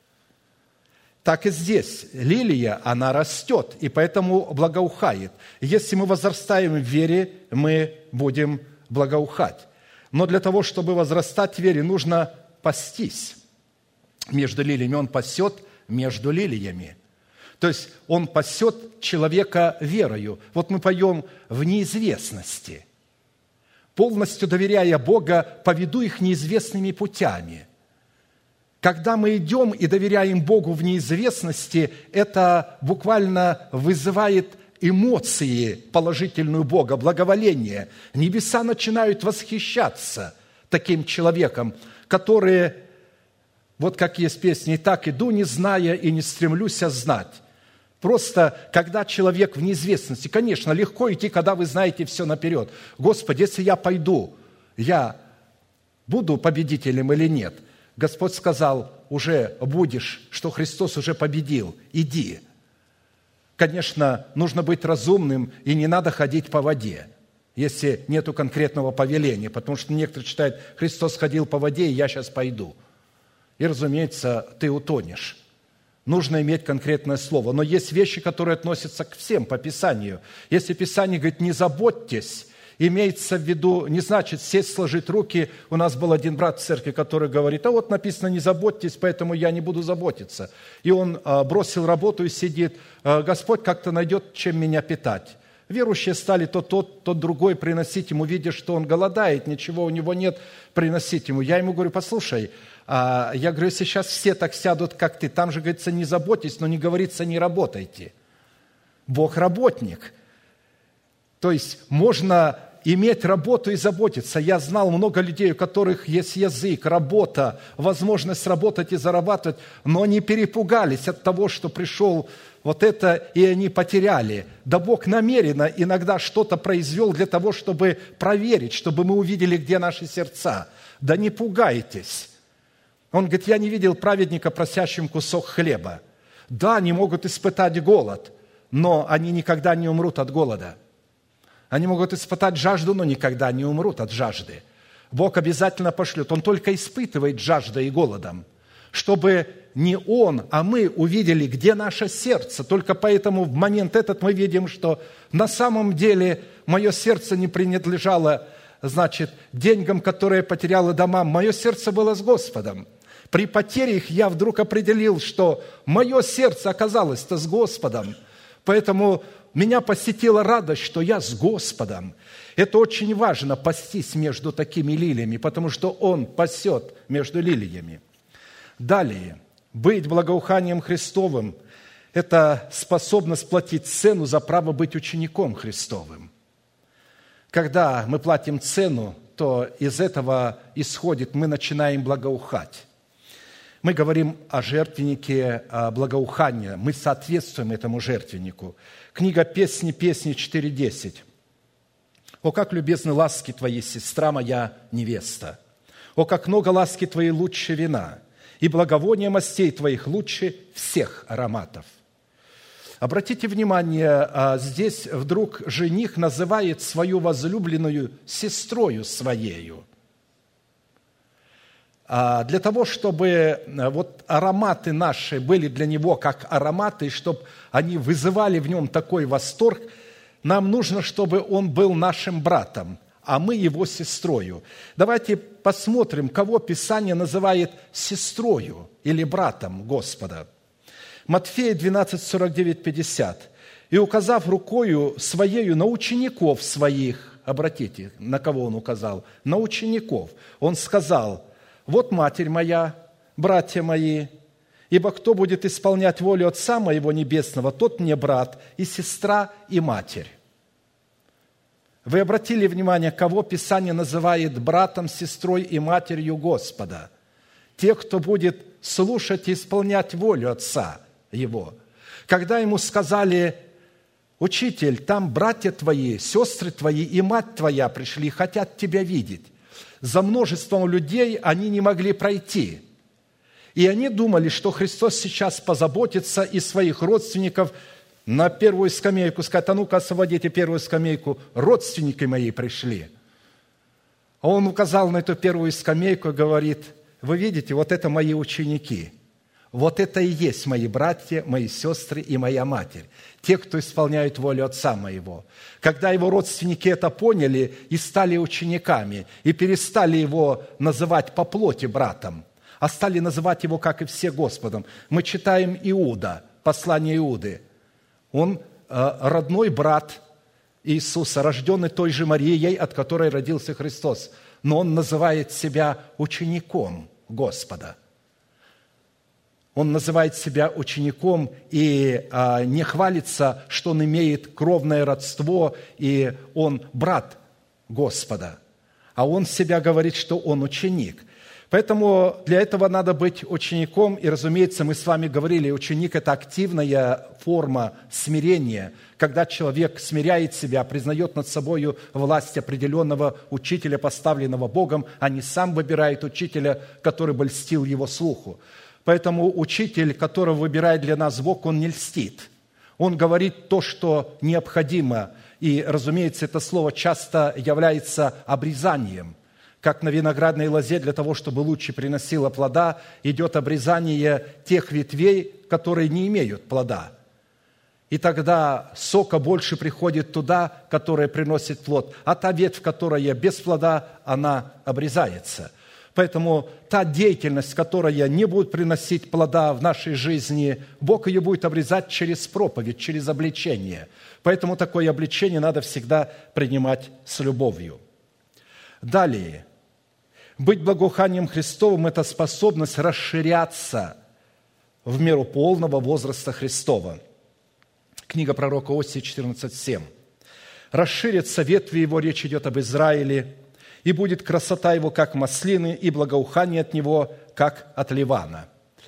Так и здесь. Лилия, она растет, и поэтому благоухает. Если мы возрастаем в вере, мы будем благоухать. Но для того, чтобы возрастать в вере, нужно пастись между лилиями. Он пасет между лилиями. То есть он пасет человека верою. Вот мы поем «в неизвестности». Полностью доверяя Бога, поведу их неизвестными путями. Когда мы идем и доверяем Богу в неизвестности, это буквально вызывает эмоции положительную Бога, благоволение. Небеса начинают восхищаться таким человеком, который, вот как есть песни, «И так иду, не зная, и не стремлюсь знать». Просто, когда человек в неизвестности, конечно, легко идти, когда вы знаете все наперед. Господи, если я пойду, я буду победителем или нет? Господь сказал, уже будешь, что Христос уже победил, иди. Конечно, нужно быть разумным, и не надо ходить по воде, если нету конкретного повеления, потому что некоторые считают, Христос ходил по воде, и я сейчас пойду. И, разумеется, ты утонешь. Нужно иметь конкретное слово. Но есть вещи, которые относятся к всем по Писанию. Если Писание говорит, не заботьтесь, имеется в виду, не значит сесть, сложить руки. У нас был один брат в церкви, который говорит, а вот написано, не заботьтесь, поэтому я не буду заботиться. И он бросил работу и сидит, Господь как-то найдет, чем меня питать. Верующие стали то тот, то другой приносить ему, видя, что он голодает, ничего у него нет, приносить ему. Я ему говорю, послушай, я говорю, сейчас все так сядут, как ты. Там же говорится, не заботьтесь, но не говорится, не работайте. Бог работник. То есть можно иметь работу и заботиться. Я знал много людей, у которых есть язык, работа, возможность работать и зарабатывать, но они перепугались от того, что пришел вот это, и они потеряли. Да Бог намеренно иногда что-то произвел для того, чтобы проверить, чтобы мы увидели, где наши сердца. Да не пугайтесь. Он говорит, я не видел праведника, просящим кусок хлеба. Да, они могут испытать голод, но они никогда не умрут от голода. Они могут испытать жажду, но никогда не умрут от жажды. Бог обязательно пошлет. Он только испытывает жаждой и голодом, чтобы не Он, а мы увидели, где наше сердце. Только поэтому в момент этот мы видим, что на самом деле мое сердце не принадлежало, значит, деньгам, которые потерял, и домам. Мое сердце было с Господом. При потере их я вдруг определил, что мое сердце оказалось-то с Господом. Поэтому меня посетила радость, что я с Господом. Это очень важно, пастись между такими лилиями, потому что Он пасет между лилиями. Далее, быть благоуханием Христовым – это способность платить цену за право быть учеником Христовым. Когда мы платим цену, то из этого исходит, мы начинаем благоухать. Мы говорим о жертвеннике благоухания, мы соответствуем этому жертвеннику. Книга «Песни, песни» четыре десять. «О, как любезны ласки Твои, сестра моя невеста! О, как много ласки Твоей лучше вина, и благовония мастей Твоих лучше всех ароматов». Обратите внимание, здесь вдруг жених называет свою возлюбленную сестрою своею. Для того, чтобы вот ароматы наши были для него как ароматы, чтобы они вызывали в нем такой восторг, нам нужно, чтобы он был нашим братом, а мы его сестрою. Давайте посмотрим, кого Писание называет сестрою или братом Господа. Матфея двенадцать, сорок девять, пятьдесят. «И, указав рукою своею на учеников своих», обратите, на кого он указал? На учеников. Он сказал: «Вот матерь моя, братья мои, ибо кто будет исполнять волю Отца моего Небесного, тот мне брат, и сестра, и матерь». Вы обратили внимание, кого Писание называет братом, сестрой и матерью Господа? Тех, кто будет слушать и исполнять волю Отца Его. Когда Ему сказали: «Учитель, там братья твои, сестры твои и мать твоя пришли, хотят тебя видеть», за множеством людей они не могли пройти. И они думали, что Христос сейчас позаботится и своих родственников на первую скамейку сказать: «А ну-ка, освободите первую скамейку, родственники мои пришли». А Он указал на эту первую скамейку и говорит: «Вы видите, вот это мои ученики, вот это и есть мои братья, мои сестры и моя матерь, те, кто исполняют волю Отца моего». Когда Его родственники это поняли и стали учениками, и перестали Его называть по плоти братом, а стали называть Его, как и все, Господом. Мы читаем Иуда, послание Иуды. Он родной брат Иисуса, рожденный той же Марией, от которой родился Христос. Но он называет себя учеником Господа. Он называет себя учеником и а, не хвалится, что он имеет кровное родство, и он брат Господа. А он себя говорит, что он ученик. Поэтому для этого надо быть учеником. И, разумеется, мы с вами говорили, ученик – это активная форма смирения, когда человек смиряет себя, признает над собой власть определенного учителя, поставленного Богом, а не сам выбирает учителя, который бы льстил его слуху. Поэтому учитель, которого выбирает для нас Бог, он не льстит. Он говорит то, что необходимо. И, разумеется, это слово часто является обрезанием. Как на виноградной лозе для того, чтобы лучше приносило плода, идет обрезание тех ветвей, которые не имеют плода. И тогда сока больше приходит туда, которая приносит плод. А та ветвь, которая без плода, она обрезается. Поэтому та деятельность, которая не будет приносить плода в нашей жизни, Бог ее будет обрезать через проповедь, через обличение. Поэтому такое обличение надо всегда принимать с любовью. Далее. Быть благоуханием Христовым – это способность расширяться в меру полного возраста Христова. Книга пророка Осии четырнадцать семь. Расширятся ветви его, речь идет об Израиле, и будет красота его, как маслины, и благоухание от него, как от Ливана».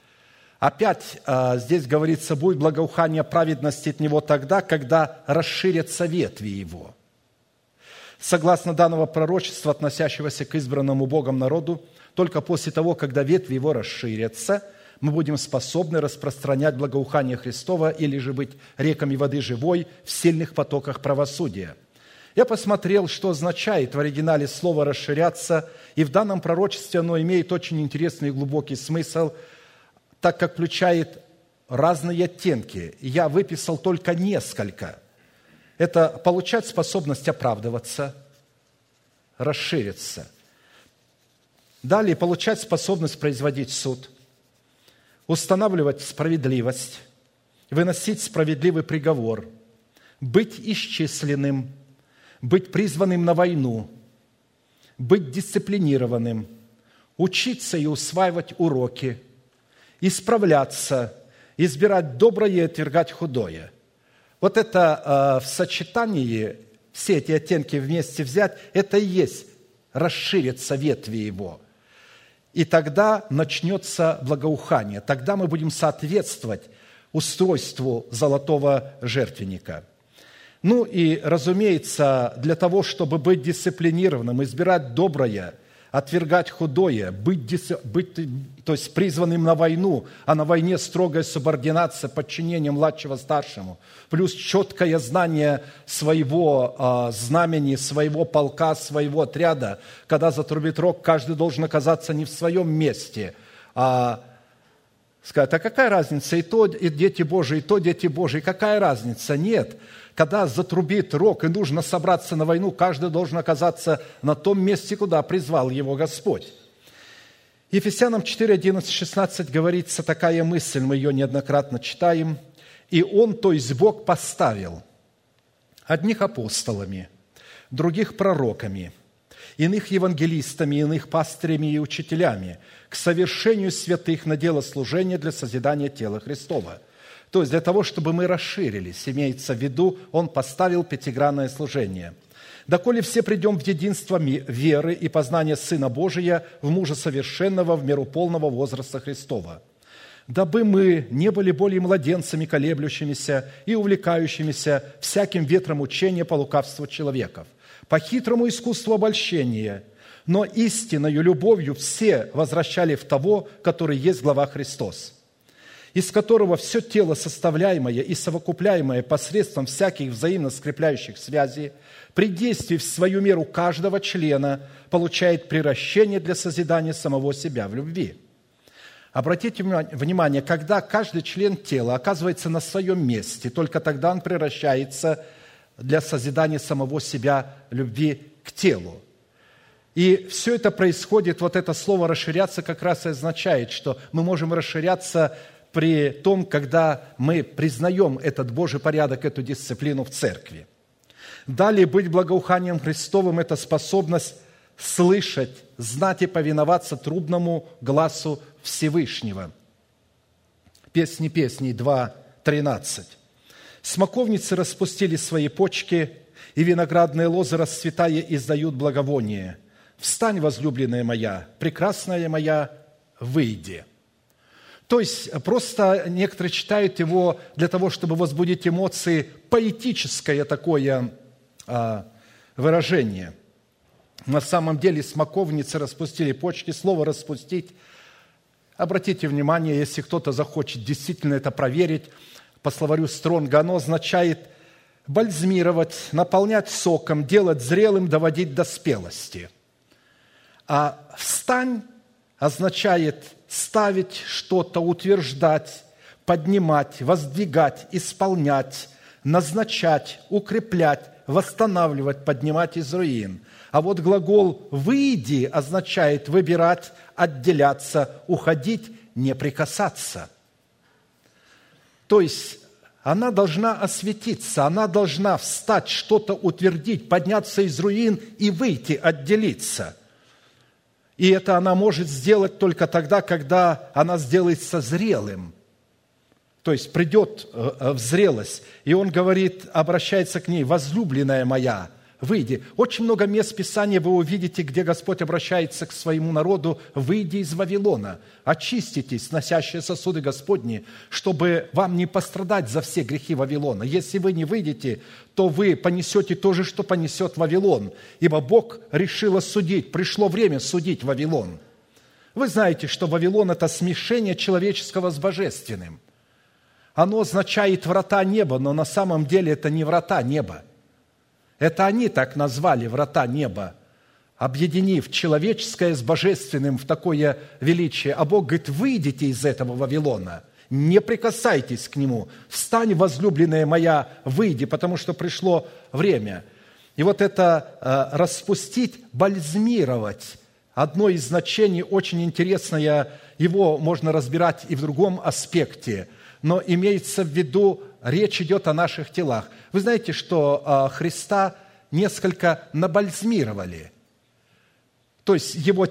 Опять здесь говорится, будет благоухание праведности от него тогда, когда расширятся ветви его. Согласно данного пророчества, относящегося к избранному Богом народу, только после того, когда ветви его расширятся, мы будем способны распространять благоухание Христова или же быть реками воды живой в сильных потоках правосудия. Я посмотрел, что означает в оригинале слово «расширяться», и в данном пророчестве оно имеет очень интересный и глубокий смысл, так как включает разные оттенки. Я выписал только несколько. Это получать способность оправдываться, расшириться. Далее получать способность производить суд, устанавливать справедливость, выносить справедливый приговор, быть исчисленным, быть призванным на войну, быть дисциплинированным, учиться и усваивать уроки, исправляться, избирать доброе и отвергать худое. Вот это э, в сочетании, все эти оттенки вместе взять, это и есть расширятся ветви его. И тогда начнется благоухание. Тогда мы будем соответствовать устройству золотого жертвенника. Ну и, разумеется, для того, чтобы быть дисциплинированным, избирать доброе, отвергать худое, быть, быть, то есть призванным на войну, а на войне строгая субординация, подчинение младшего старшему, плюс четкое знание своего э, знамени, своего полка, своего отряда. Когда затрубит рог, каждый должен оказаться не в своем месте, а сказать, а какая разница, и то и дети Божии, и то дети Божии, какая разница? Нет. Когда затрубит рог и нужно собраться на войну, каждый должен оказаться на том месте, куда призвал его Господь. Ефесянам четыре, одиннадцать, шестнадцать говорится такая мысль, мы ее неоднократно читаем. «И Он, то есть Бог, поставил одних апостолами, других пророками, иных евангелистами, иных пастырями и учителями к совершению святых на дело служения для созидания тела Христова». То есть для того, чтобы мы расширились, имеется в виду, Он поставил пятигранное служение. «Доколе все придем в единство веры и познания Сына Божия, в мужа совершенного, в меру полного возраста Христова, дабы мы не были более младенцами, колеблющимися и увлекающимися всяким ветром учения по лукавству человеков, по хитрому искусству обольщения, но истинною любовью все возвращали в того, который есть глава Христос, из которого все тело, составляемое и совокупляемое посредством всяких взаимно скрепляющих связей, при действии в свою меру каждого члена получает приращение для созидания самого себя в любви». Обратите внимание, когда каждый член тела оказывается на своем месте, только тогда он превращается для созидания самого себя любви к телу. И все это происходит, вот это слово «расширяться» как раз и означает, что мы можем расширяться при том, когда мы признаем этот Божий порядок, эту дисциплину в церкви. Далее, быть благоуханием Христовым – это способность слышать, знать и повиноваться трубному гласу Всевышнего. Песни песней два, тринадцать. «Смоковницы распустили свои почки, и виноградные лозы, расцветая, издают благовоние. Встань, возлюбленная моя, прекрасная моя, выйди». То есть просто некоторые читают его для того, чтобы возбудить эмоции, поэтическое такое а, выражение. На самом деле смоковницы распустили почки, слово «распустить». Обратите внимание, если кто-то захочет действительно это проверить, по словарю Стронга, оно означает бальзмировать, наполнять соком, делать зрелым, доводить до спелости. А «встань» означает ставить что-то, утверждать, поднимать, воздвигать, исполнять, назначать, укреплять, восстанавливать, поднимать из руин. А вот глагол «выйди» означает выбирать, отделяться, уходить, не прикасаться. То есть она должна осветиться, она должна встать, что-то утвердить, подняться из руин и выйти, отделиться. И это она может сделать только тогда, когда она сделается зрелым, То есть придет в зрелость, и он говорит, обращается к ней: «Возлюбленная моя, выйди». Очень много мест Писания вы увидите, где Господь обращается к своему народу: «Выйди из Вавилона, очиститесь, носящие сосуды Господни, чтобы вам не пострадать за все грехи Вавилона. Если вы не выйдете, то вы понесете то же, что понесет Вавилон, ибо Бог решил осудить, пришло время судить Вавилон». Вы знаете, что Вавилон – это смешение человеческого с божественным. Оно означает «врата неба», но на самом деле это не врата неба. Это они так назвали врата неба, объединив человеческое с божественным в такое величие. А Бог говорит: выйдите из этого Вавилона, не прикасайтесь к нему. Встань, возлюбленная моя, выйди, потому что пришло время. И вот это э, распустить, бальзмировать, одно из значений очень интересное, его можно разбирать и в другом аспекте, но имеется в виду, речь идет о наших телах. Вы знаете, что Христа несколько набальзмировали. То есть Его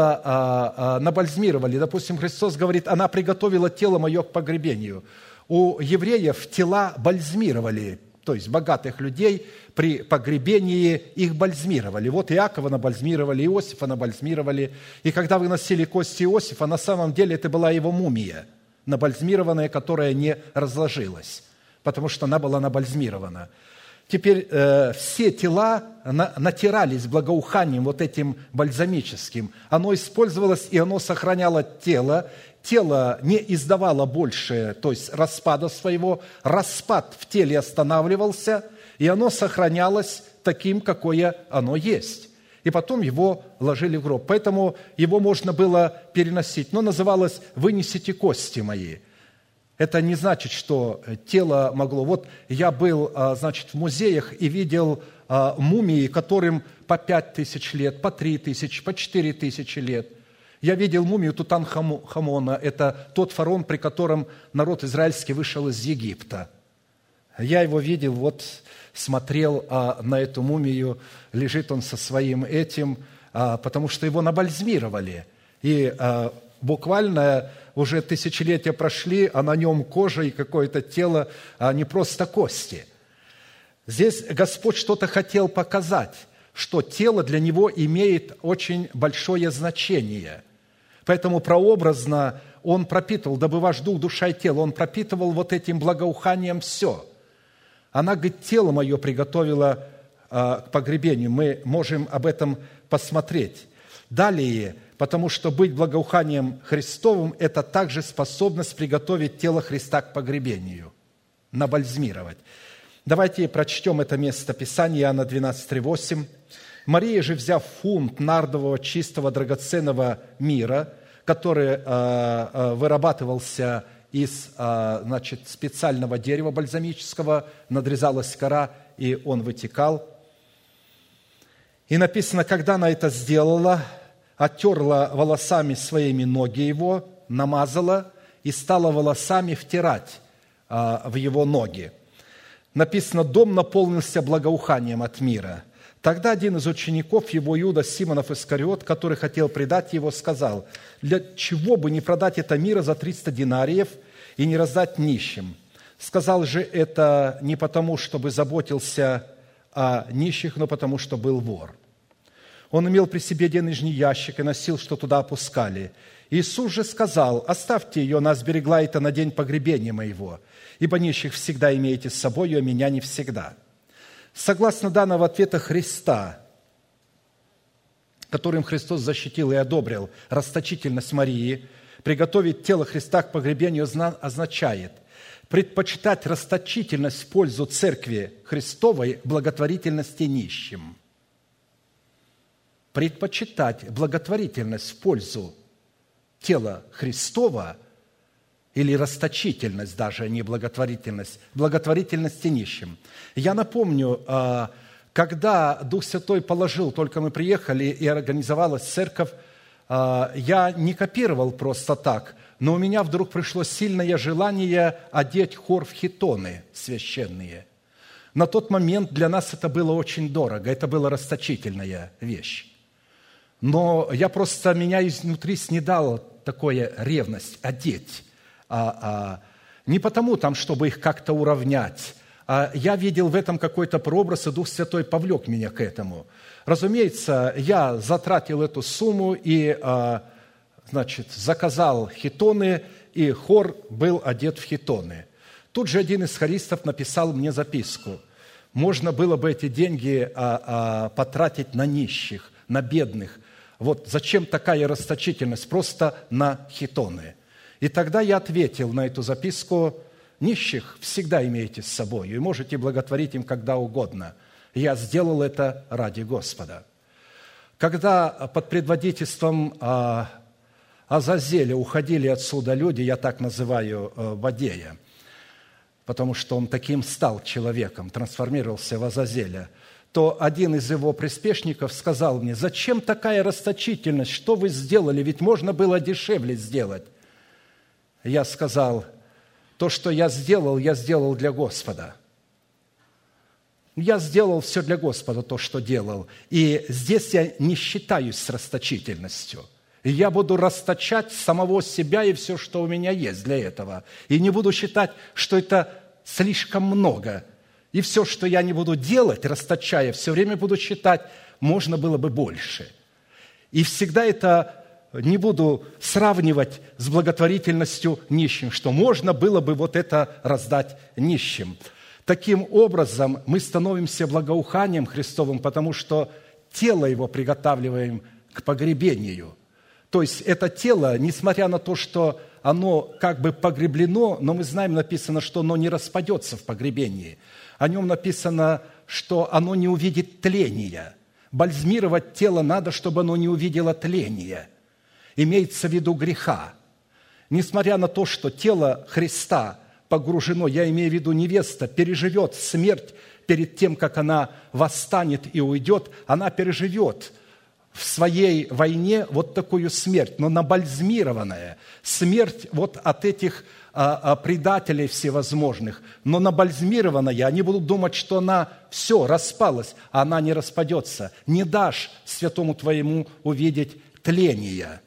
тело набальзмировали. Допустим, Христос говорит: «Она приготовила тело мое к погребению». У евреев тела бальзмировали, то есть богатых людей при погребении их бальзмировали. Вот Иакова набальзмировали, Иосифа набальзмировали. И когда выносили кости Иосифа, на самом деле это была его мумия, набальзмированная, которая не разложилась, потому что она была набальзмирована. Теперь э, все тела на, натирались благоуханием вот этим бальзамическим. Оно использовалось, и оно сохраняло тело. Тело не издавало больше, то есть распада своего. Распад в теле останавливался, и оно сохранялось таким, какое оно есть. И потом его ложили в гроб. Поэтому его можно было переносить. Но называлось «вынесите кости мои». Это не значит, что тело могло. Вот я был, значит, в музеях и видел мумии, которым по пять тысяч лет, по три тысячи, по четыре тысячи лет. Я видел мумию Тутанхамона. Это тот фараон, при котором народ израильский вышел из Египта. Я его видел, вот смотрел на эту мумию, лежит он со своим этим, потому что его набальзмировали. И буквально уже тысячелетия прошли, а на нем кожа и какое-то тело, а не просто кости. Здесь Господь что-то хотел показать, что тело для Него имеет очень большое значение. Поэтому прообразно Он пропитывал, дабы ваш дух, душа и тело, Он пропитывал вот этим благоуханием все. Она, говорит, тело мое приготовила к погребению. Мы можем об этом посмотреть. Далее, потому что быть благоуханием Христовым – это также способность приготовить тело Христа к погребению, набальзмировать. Давайте прочтем это место Писания, Иоанна двенадцать, три, восемь. «Мария же, взяв фунт нардового чистого драгоценного мира, который э, вырабатывался из э, значит, специального дерева бальзамического, надрезалась кора, и он вытекал. И написано, когда она это сделала, оттерла волосами своими ноги его, намазала и стала волосами втирать а, в его ноги. Написано, дом наполнился благоуханием от мира. Тогда один из учеников его, Иуда Симонов Искариот, который хотел предать его, сказал: для чего бы не продать это мира за триста динариев и не раздать нищим? Сказал же это не потому, чтобы заботился о нищих, но потому, что был вор. Он имел при себе денежный ящик и носил, что туда опускали. Иисус же сказал: оставьте ее, она сберегла это на день погребения моего, ибо нищих всегда имеете с собой, а меня не всегда. Согласно данного ответа Христа, которым Христос защитил и одобрил расточительность Марии, приготовить тело Христа к погребению означает предпочитать расточительность в пользу Церкви Христовой благотворительности нищим. Предпочитать благотворительность в пользу тела Христова или расточительность даже, а не благотворительность, благотворительности нищим. Я напомню, когда Дух Святой положил, только мы приехали и организовалась церковь, я не копировал просто так, но у меня вдруг пришло сильное желание одеть хор в хитоны священные. На тот момент для нас это было очень дорого, это была расточительная вещь. Но я просто, меня изнутри снедала такая ревность одеть а, а, Не потому, там, чтобы их как-то уравнять, а я видел в этом какой-то прообраз, и Дух Святой повлек меня к этому. Разумеется, я затратил эту сумму и, значит, заказал хитоны, и хор был одет в хитоны. Тут же один из хористов написал мне записку. Можно было бы эти деньги потратить на нищих, на бедных. Вот зачем такая расточительность? Просто на хитоны. И тогда я ответил на эту записку: нищих всегда имейте с собой, и можете благотворить им когда угодно. Я сделал это ради Господа. Когда под предводительством Азазеля уходили отсюда люди, я так называю Вадея, потому что он таким стал человеком, трансформировался в Азазеля, то один из его приспешников сказал мне: зачем такая расточительность, что вы сделали, ведь можно было дешевле сделать. Я сказал: то, что я сделал, я сделал для Господа. Я сделал все для Господа, то, что делал. И здесь я не считаюсь с расточительностью. Я буду расточать самого себя и все, что у меня есть для этого. И не буду считать, что это слишком много. И все, что я не буду делать, расточая, все время буду считать, можно было бы больше. И всегда это не буду сравнивать с благотворительностью нищим, что можно было бы вот это раздать нищим. Таким образом, мы становимся благоуханием Христовым, потому что тело Его приготавливаем к погребению. То есть это тело, несмотря на то, что оно как бы погреблено, но мы знаем, написано, что оно не распадется в погребении. О нем написано, что оно не увидит тления. Бальзмировать тело надо, чтобы оно не увидело тления. Имеется в виду греха. Несмотря на то, что тело Христа погружено, я имею в виду невеста, переживет смерть перед тем, как она восстанет и уйдет, она переживет в своей войне вот такую смерть, но набальзмированная. Смерть вот от этих а, а, предателей всевозможных, но набальзмированная. Они будут думать, что она все, распалась, а она не распадется. Не дашь святому твоему увидеть тления.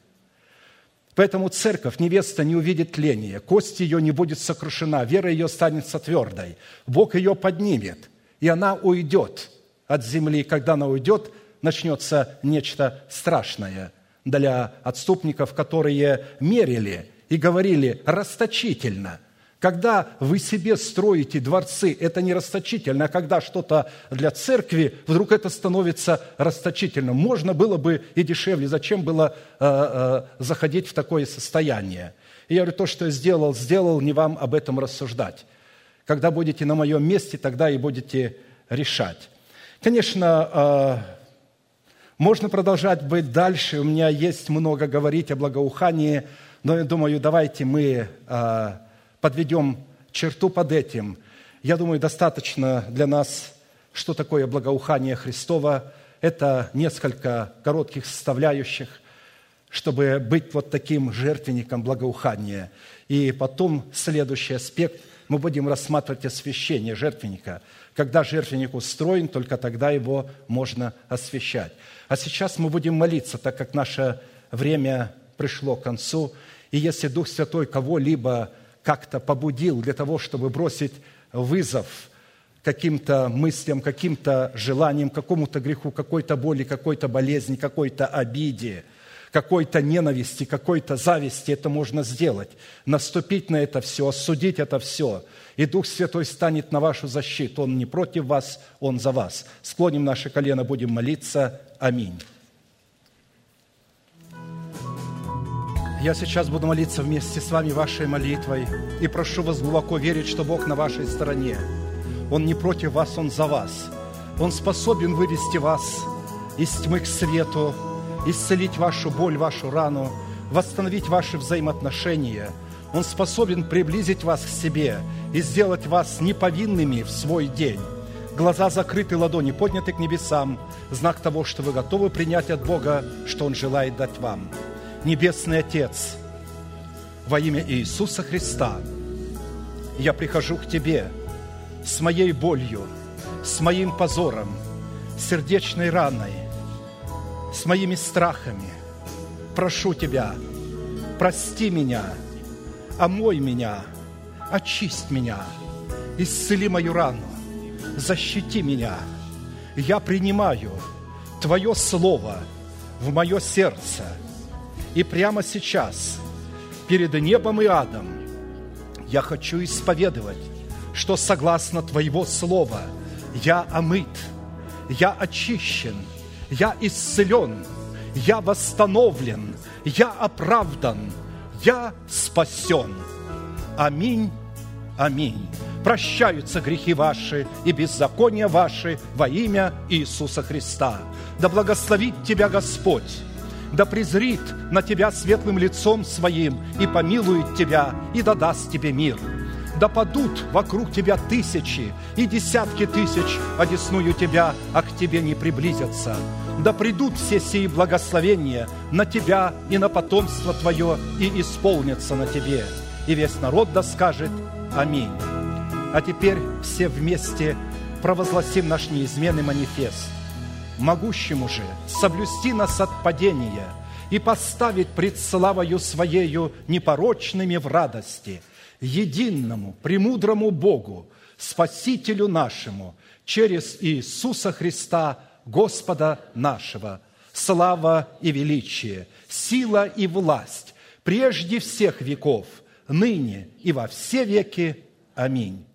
Поэтому церковь, невеста не увидит тления, кость ее не будет сокрушена, вера ее останется твердой, Бог ее поднимет, и она уйдет от земли. Когда она уйдет, начнется нечто страшное для отступников, которые мерили и говорили расточительно. Когда вы себе строите дворцы, это не расточительно, а когда что-то для церкви, вдруг это становится расточительным. Можно было бы и дешевле, зачем было э, э, заходить в такое состояние? И я говорю, то, что я сделал, сделал, не вам об этом рассуждать. Когда будете на моем месте, тогда и будете решать. Конечно, э, можно продолжать быть дальше, у меня есть много говорить о благоухании, но я думаю, давайте мы... Э, подведем черту под этим. Я думаю, достаточно для нас, что такое благоухание Христово. Это несколько коротких составляющих, чтобы быть вот таким жертвенником благоухания. И потом следующий аспект, мы будем рассматривать освящение жертвенника. Когда жертвенник устроен, только тогда его можно освящать. А сейчас мы будем молиться, так как наше время пришло к концу. И если Дух Святой кого-либо как-то побудил для того, чтобы бросить вызов каким-то мыслям, каким-то желаниям, какому-то греху, какой-то боли, какой-то болезни, какой-то обиде, какой-то ненависти, какой-то зависти, это можно сделать. Наступить на это все, осудить это все. И Дух Святой станет на вашу защиту. Он не против вас, Он за вас. Склоним наши колено, будем молиться. Аминь. Я сейчас буду молиться вместе с вами вашей молитвой и прошу вас глубоко верить, что Бог на вашей стороне. Он не против вас, Он за вас. Он способен вывести вас из тьмы к свету, исцелить вашу боль, вашу рану, восстановить ваши взаимоотношения. Он способен приблизить вас к себе и сделать вас неповинными в свой день. Глаза закрыты, ладони подняты к небесам, знак того, что вы готовы принять от Бога, что Он желает дать вам. Небесный Отец, во имя Иисуса Христа, я прихожу к Тебе с моей болью, с моим позором, сердечной раной, с моими страхами. Прошу Тебя, прости меня, омой меня, очисть меня, исцели мою рану, защити меня. Я принимаю Твое Слово в мое сердце. И прямо сейчас, перед небом и адом, я хочу исповедовать, что согласно Твоего Слова я омыт, я очищен, я исцелен, я восстановлен, я оправдан, я спасен. Аминь, аминь. Прощаются грехи ваши и беззакония ваши во имя Иисуса Христа. Да благословит тебя Господь, да презрит на тебя светлым лицом Своим и помилует тебя, и да даст тебе мир. Да падут вокруг тебя тысячи и десятки тысяч, одесную тебя, а к тебе не приблизятся. Да придут все сии благословения на тебя и на потомство твое, и исполнятся на тебе. И весь народ да скажет аминь. А теперь все вместе провозгласим наш неизменный манифест. Могущему же соблюсти нас от падения и поставить пред славою Своею непорочными в радости, единому, премудрому Богу, Спасителю нашему, через Иисуса Христа, Господа нашего, слава и величие, сила и власть, прежде всех веков, ныне и во все веки. Аминь.